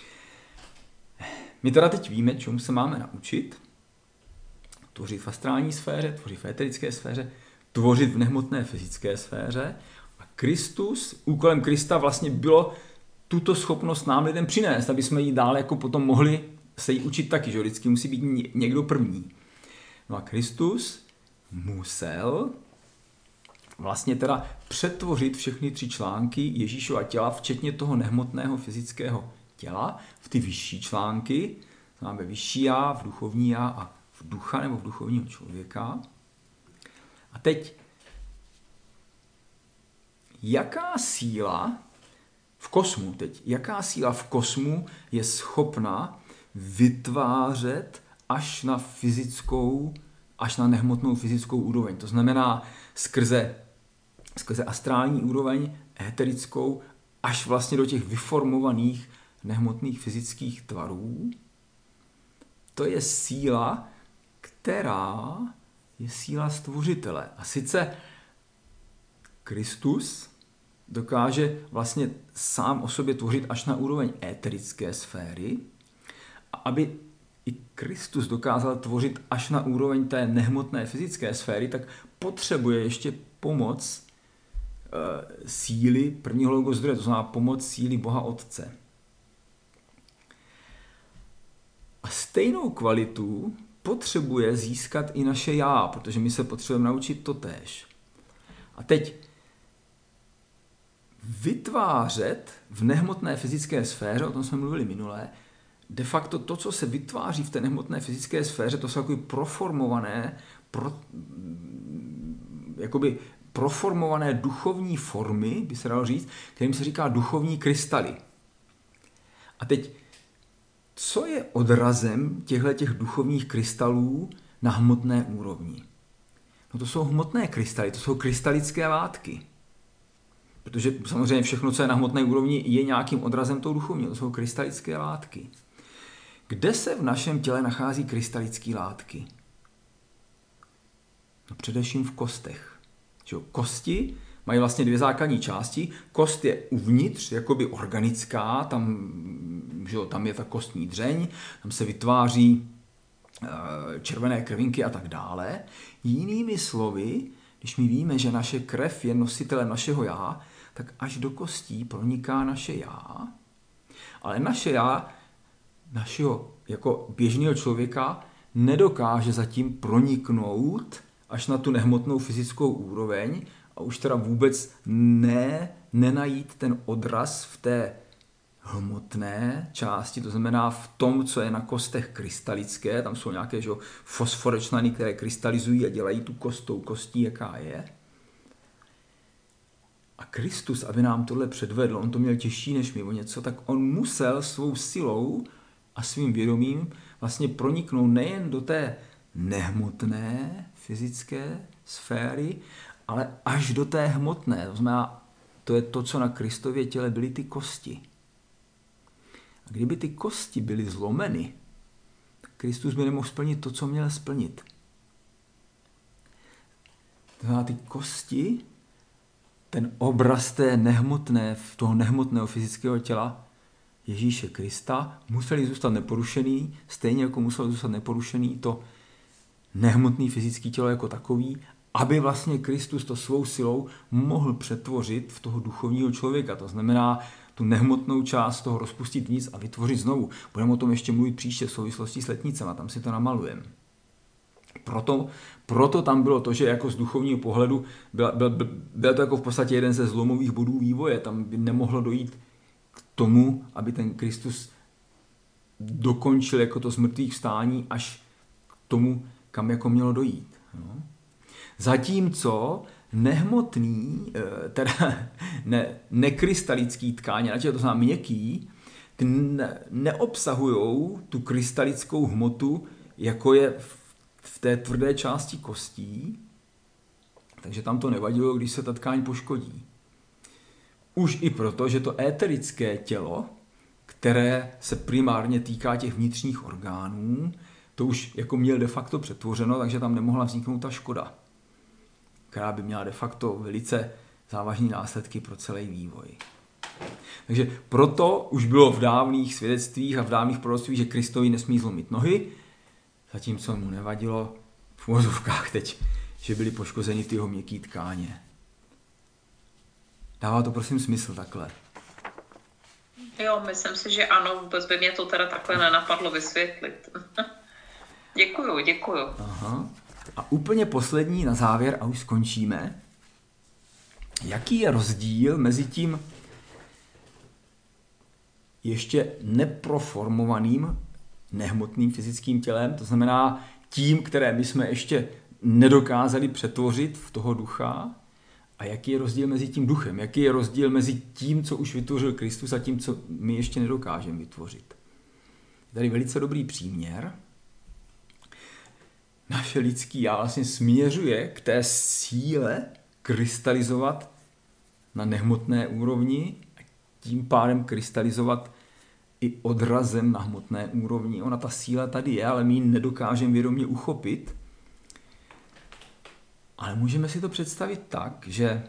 Speaker 1: My teda teď víme, čemu se máme naučit. Tvořit v astrální sféře, tvořit v éterické sféře, tvořit v nehmotné fyzické sféře. A úkolem Krista vlastně bylo tuto schopnost nám lidem přinést, aby jsme ji dál jako potom mohli se jí učit taky, že vždycky musí být někdo první. No a Kristus musel vlastně teda přetvořit všechny 3 články Ježíšova těla, včetně toho nehmotného fyzického těla, v ty vyšší články, máme vyšší já, v duchovní já a v ducha nebo v duchovního člověka. A teď, jaká síla v kosmu je schopna vytvářet až na nehmotnou fyzickou úroveň. To znamená skrze astrální úroveň, éterickou, až vlastně do těch vyformovaných nehmotných fyzických tvarů. To je síla, která je síla stvořitele. A sice Kristus dokáže vlastně sám o sobě tvořit až na úroveň éterické sféry. A aby i Kristus dokázal tvořit až na úroveň té nehmotné fyzické sféry, tak potřebuje ještě pomoc síly prvního logozdroje, to znamená pomoc síly Boha Otce. A stejnou kvalitu potřebuje získat i naše já, protože my se potřebujeme naučit totéž. A teď vytvářet v nehmotné fyzické sféře, o tom jsme mluvili minule, de facto to, co se vytváří v té nehmotné fyzické sféře, to jsou takové proformované duchovní formy, by se dalo říct, kterým se říká duchovní krystaly. A teď, co je odrazem těchto duchovních krystalů na hmotné úrovni? No to jsou hmotné krystaly, to jsou krystalické látky. Protože samozřejmě všechno, co je na hmotné úrovni, je nějakým odrazem toho duchovního, to jsou krystalické látky. Kde se v našem těle nachází krystalické látky? No především v kostech. Kosti mají vlastně 2 základní části. Kost je uvnitř, jakoby organická, tam je ta kostní dřeň, tam se vytváří červené krvinky a tak dále. Jinými slovy, když my víme, že naše krev je nositelem našeho já, tak až do kostí proniká naše já. Ale naše já, našeho jako běžného člověka, nedokáže zatím proniknout až na tu nehmotnou fyzickou úroveň a už teda vůbec nenajít ten odraz v té hmotné části, to znamená v tom, co je na kostech krystalické, tam jsou nějaké fosforečnany, které krystalizují a dělají tu kost tou kostí, jaká je. A Kristus, aby nám tohle předvedl, on to měl těžší než my o něco, tak on musel svou silou a svým vědomím vlastně proniknout nejen do té nehmotné fyzické sféry, ale až do té hmotné. To znamená, to je to, co na Kristově těle byly ty kosti. A kdyby ty kosti byly zlomeny, tak Kristus by nemohl splnit to, co měl splnit. To znamená, ty kosti, ten obraz toho nehmotného fyzického těla Ježíše Krista museli zůstat neporušený, stejně jako muselo zůstat neporušený to nehmotný fyzický tělo jako takový, aby vlastně Kristus to svou silou mohl přetvořit v toho duchovního člověka. To znamená, tu nehmotnou část toho rozpustit vnic a vytvořit znovu. Budeme o tom ještě mluvit příště v souvislosti s letnicema, tam si to namalujeme. Proto tam bylo to, že jako z duchovního pohledu byl to jako v podstatě jeden ze zlomových bodů vývoje. Tam by nemohlo dojít k tomu, aby ten Kristus dokončil jako to z mrtvých vstání až k tomu, kam jako mělo dojít. No. Zatímco nehmotný, teda nekrystalický tkáně, to znamená měkký, ty neobsahujou tu krystalickou hmotu, jako je v té tvrdé části kostí, takže tam to nevadilo, když se ta tkáň poškodí. Už i proto, že to éterické tělo, které se primárně týká těch vnitřních orgánů, to už jako měl de facto přetvořeno, takže tam nemohla vzniknout ta škoda, která by měla de facto velice závažné následky pro celý vývoj. Takže proto už bylo v dávných svědectvích a v dávných proroctvích, že Kristovi nesmí zlomit nohy, zatímco mu nevadilo v uvozovkách teď, že byly poškozeny ty jeho měkké tkáně. Dává to prosím smysl takhle?
Speaker 4: Jo, myslím si, že ano, vůbec by mě to teda takhle nenapadlo vysvětlit. Děkuju.
Speaker 1: Aha. A úplně poslední na závěr, a už skončíme. Jaký je rozdíl mezi tím ještě neproformovaným nehmotným fyzickým tělem, to znamená tím, které my jsme ještě nedokázali přetvořit v toho ducha, a jaký je rozdíl mezi tím duchem, jaký je rozdíl mezi tím, co už vytvořil Kristus a tím, co my ještě nedokážeme vytvořit. Je tady velice dobrý příměr. Naše lidský já vlastně směřuje k té síle krystalizovat na nehmotné úrovni a tím pádem krystalizovat i odrazem na hmotné úrovni. Ona ta síla tady je, ale my ji nedokážeme vědomě uchopit. Ale můžeme si to představit tak, že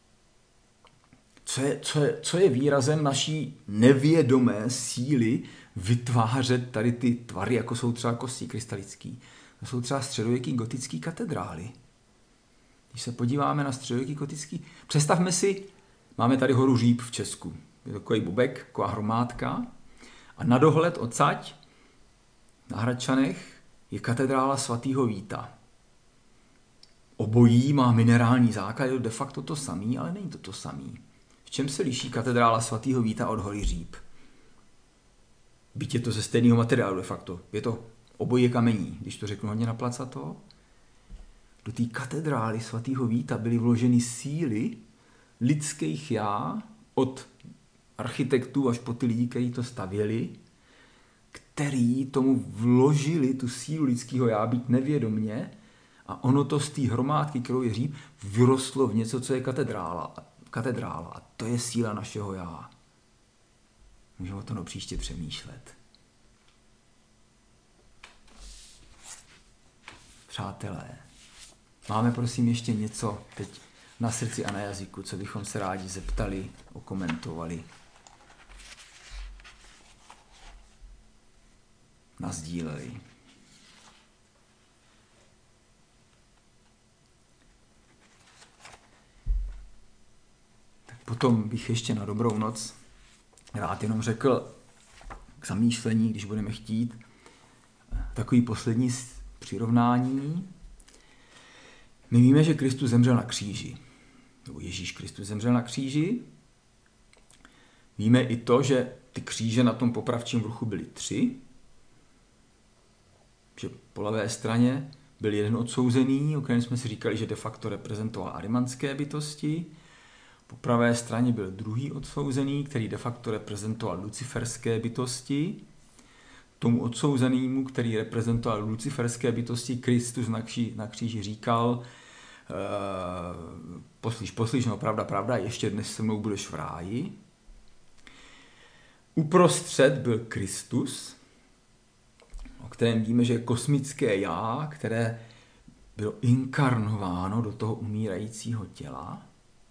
Speaker 1: co je výrazem naší nevědomé síly vytvářet tady ty tvary, jako jsou třeba kosti krystalický. To jsou třeba středověký gotický katedrály. Když se podíváme na středověký gotický, představme si, máme tady horu Říp v Česku. Je to takový bobek, taková hromádka. A na dohled odsaď na Hradčanech je katedrála svatého Víta. Obojí má minerální základ, je to de facto to samý, ale není to to samý. V čem se liší katedrála svatého Víta od hory Říp? Byť je to ze stejného materiálu de facto. Je to obojí kamení, když to řeknu hodně naplacato. Do té katedrály svatého Víta byly vloženy síly lidských já od architektů až po ty lidi, kteří to stavěli, který tomu vložili tu sílu lidského já být nevědomně a ono to z té hromádky, kterou je Říp, vyrostlo v něco, co je katedrála. A to je síla našeho já. Můžeme o tom příště přemýšlet. Přátelé, máme prosím ještě něco teď na srdci a na jazyku, co bychom se rádi zeptali, okomentovali, nasdíleli. Tak potom bych ještě na dobrou noc rád jenom řekl k zamýšlení, když budeme chtít, takový poslední přirovnání. My víme, že Kristus zemřel na kříži. Nebo Ježíš Kristus zemřel na kříži. Víme i to, že ty kříže na tom popravčím vrchu byly 3. Že po levé straně byl jeden odsouzený, o kterém jsme si říkali, že de facto reprezentoval arimanské bytosti. Po pravé straně byl druhý odsouzený, který de facto reprezentoval luciferské bytosti. Tomu odsouzenému, který reprezentoval luciferské bytosti, Kristus na kříži říkal: Poslyš, no pravda, ještě dnes se mnou budeš v ráji. Uprostřed byl Kristus, o kterém víme, že je kosmické já, které bylo inkarnováno do toho umírajícího těla.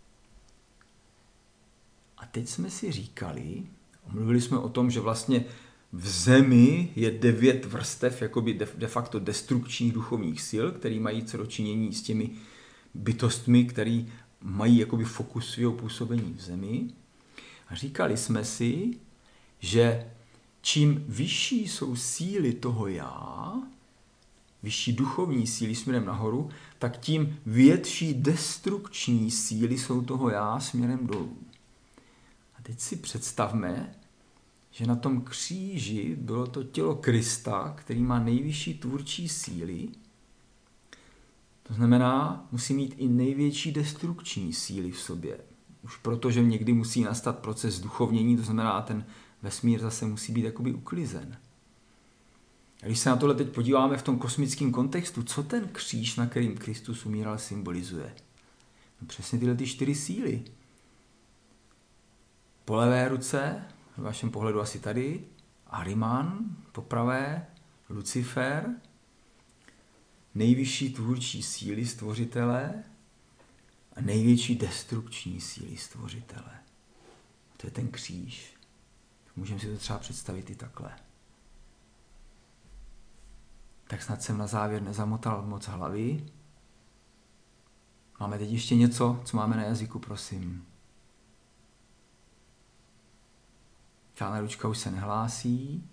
Speaker 1: A teď jsme si říkali, mluvili jsme o tom, že vlastně v zemi je 9 vrstev jakoby de facto destrukčních duchovních sil, které mají co dočinění s těmi bytostmi, které mají jakoby fokus svého působení v zemi. A říkali jsme si, že čím vyšší jsou síly toho já, vyšší duchovní síly směrem nahoru, tak tím větší destrukční síly jsou toho já směrem dolů. A teď si představme, že na tom kříži bylo to tělo Krista, který má nejvyšší tvůrčí síly. To znamená, musí mít i největší destrukční síly v sobě. Už protože někdy musí nastat proces duchovnění, to znamená, ten vesmír zase musí být jakoby uklizen. A když se na tohle teď podíváme v tom kosmickém kontextu, co ten kříž, na kterým Kristus umíral, symbolizuje? No přesně tyhle ty 4 síly. Po levé ruce, v vašem pohledu asi tady, Ahriman, po pravé, Lucifer, nejvyšší tvůrčí síly stvořitele a největší destrukční síly stvořitele. To je ten kříž. Můžeme si to třeba představit i takhle. Tak snad jsem na závěr nezamotal moc hlavy. Máme teď ještě něco, co máme na jazyku, prosím. Žádná ručka už se nehlásí.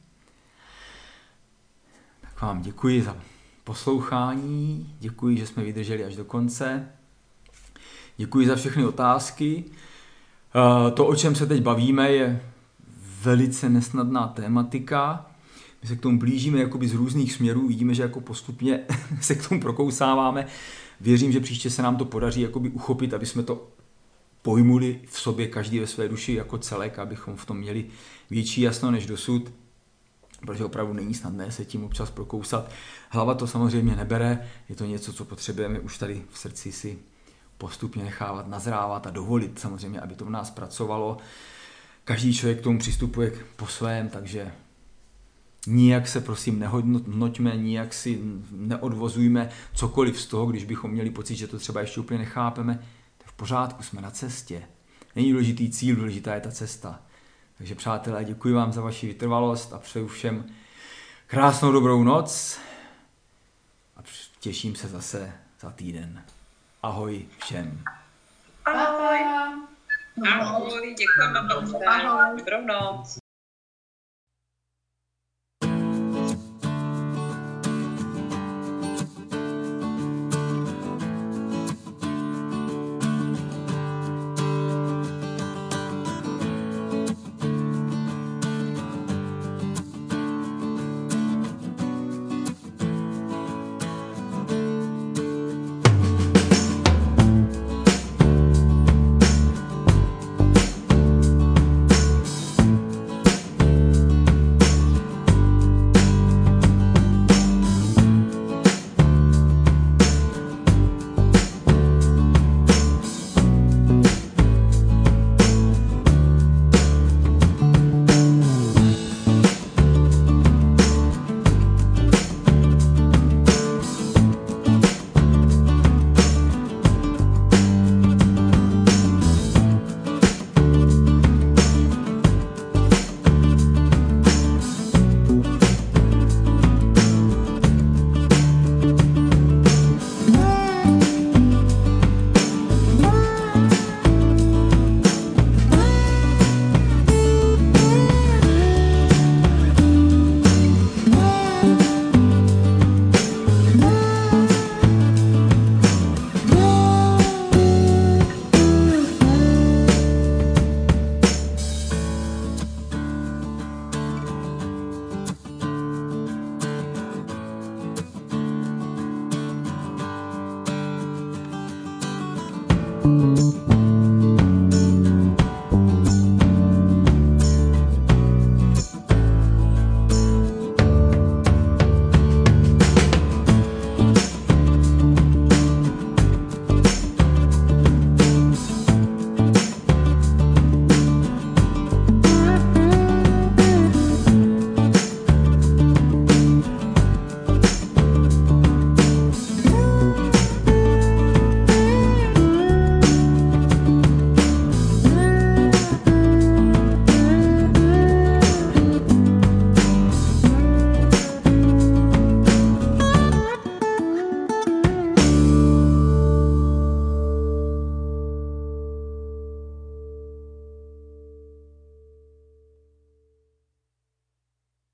Speaker 1: Tak vám děkuji za poslouchání, děkuji, že jsme vydrželi až do konce. Děkuji za všechny otázky. To, o čem se teď bavíme, je velice nesnadná tématika. My se k tomu blížíme jakoby z různých směrů, vidíme, že jako postupně se k tomu prokousáváme. Věřím, že příště se nám to podaří jakoby uchopit, aby jsme to pojmuli v sobě každý ve své duši jako celek, abychom v tom měli větší jasno než dosud, protože opravdu není snadné se tím občas prokousat. Hlava to samozřejmě nebere, je to něco, co potřebujeme už tady v srdci si postupně nechávat nazrávat a dovolit samozřejmě, aby to v nás pracovalo. Každý člověk k tomu přistupuje po svém, takže nijak se prosím nehodnoťme, nijak si neodvozujme cokoliv z toho, když bychom měli pocit, že to třeba ještě úplně nechápeme. To je v pořádku, jsme na cestě. Není důležitý cíl, důležitá je ta cesta. Takže přátelé, děkuji vám za vaši vytrvalost a přeju všem krásnou dobrou noc a těším se zase za týden. Ahoj všem.
Speaker 5: Ahoj.
Speaker 4: Ahoj, děkujeme. Ahoj. Dobrou noc.
Speaker 6: Thank you.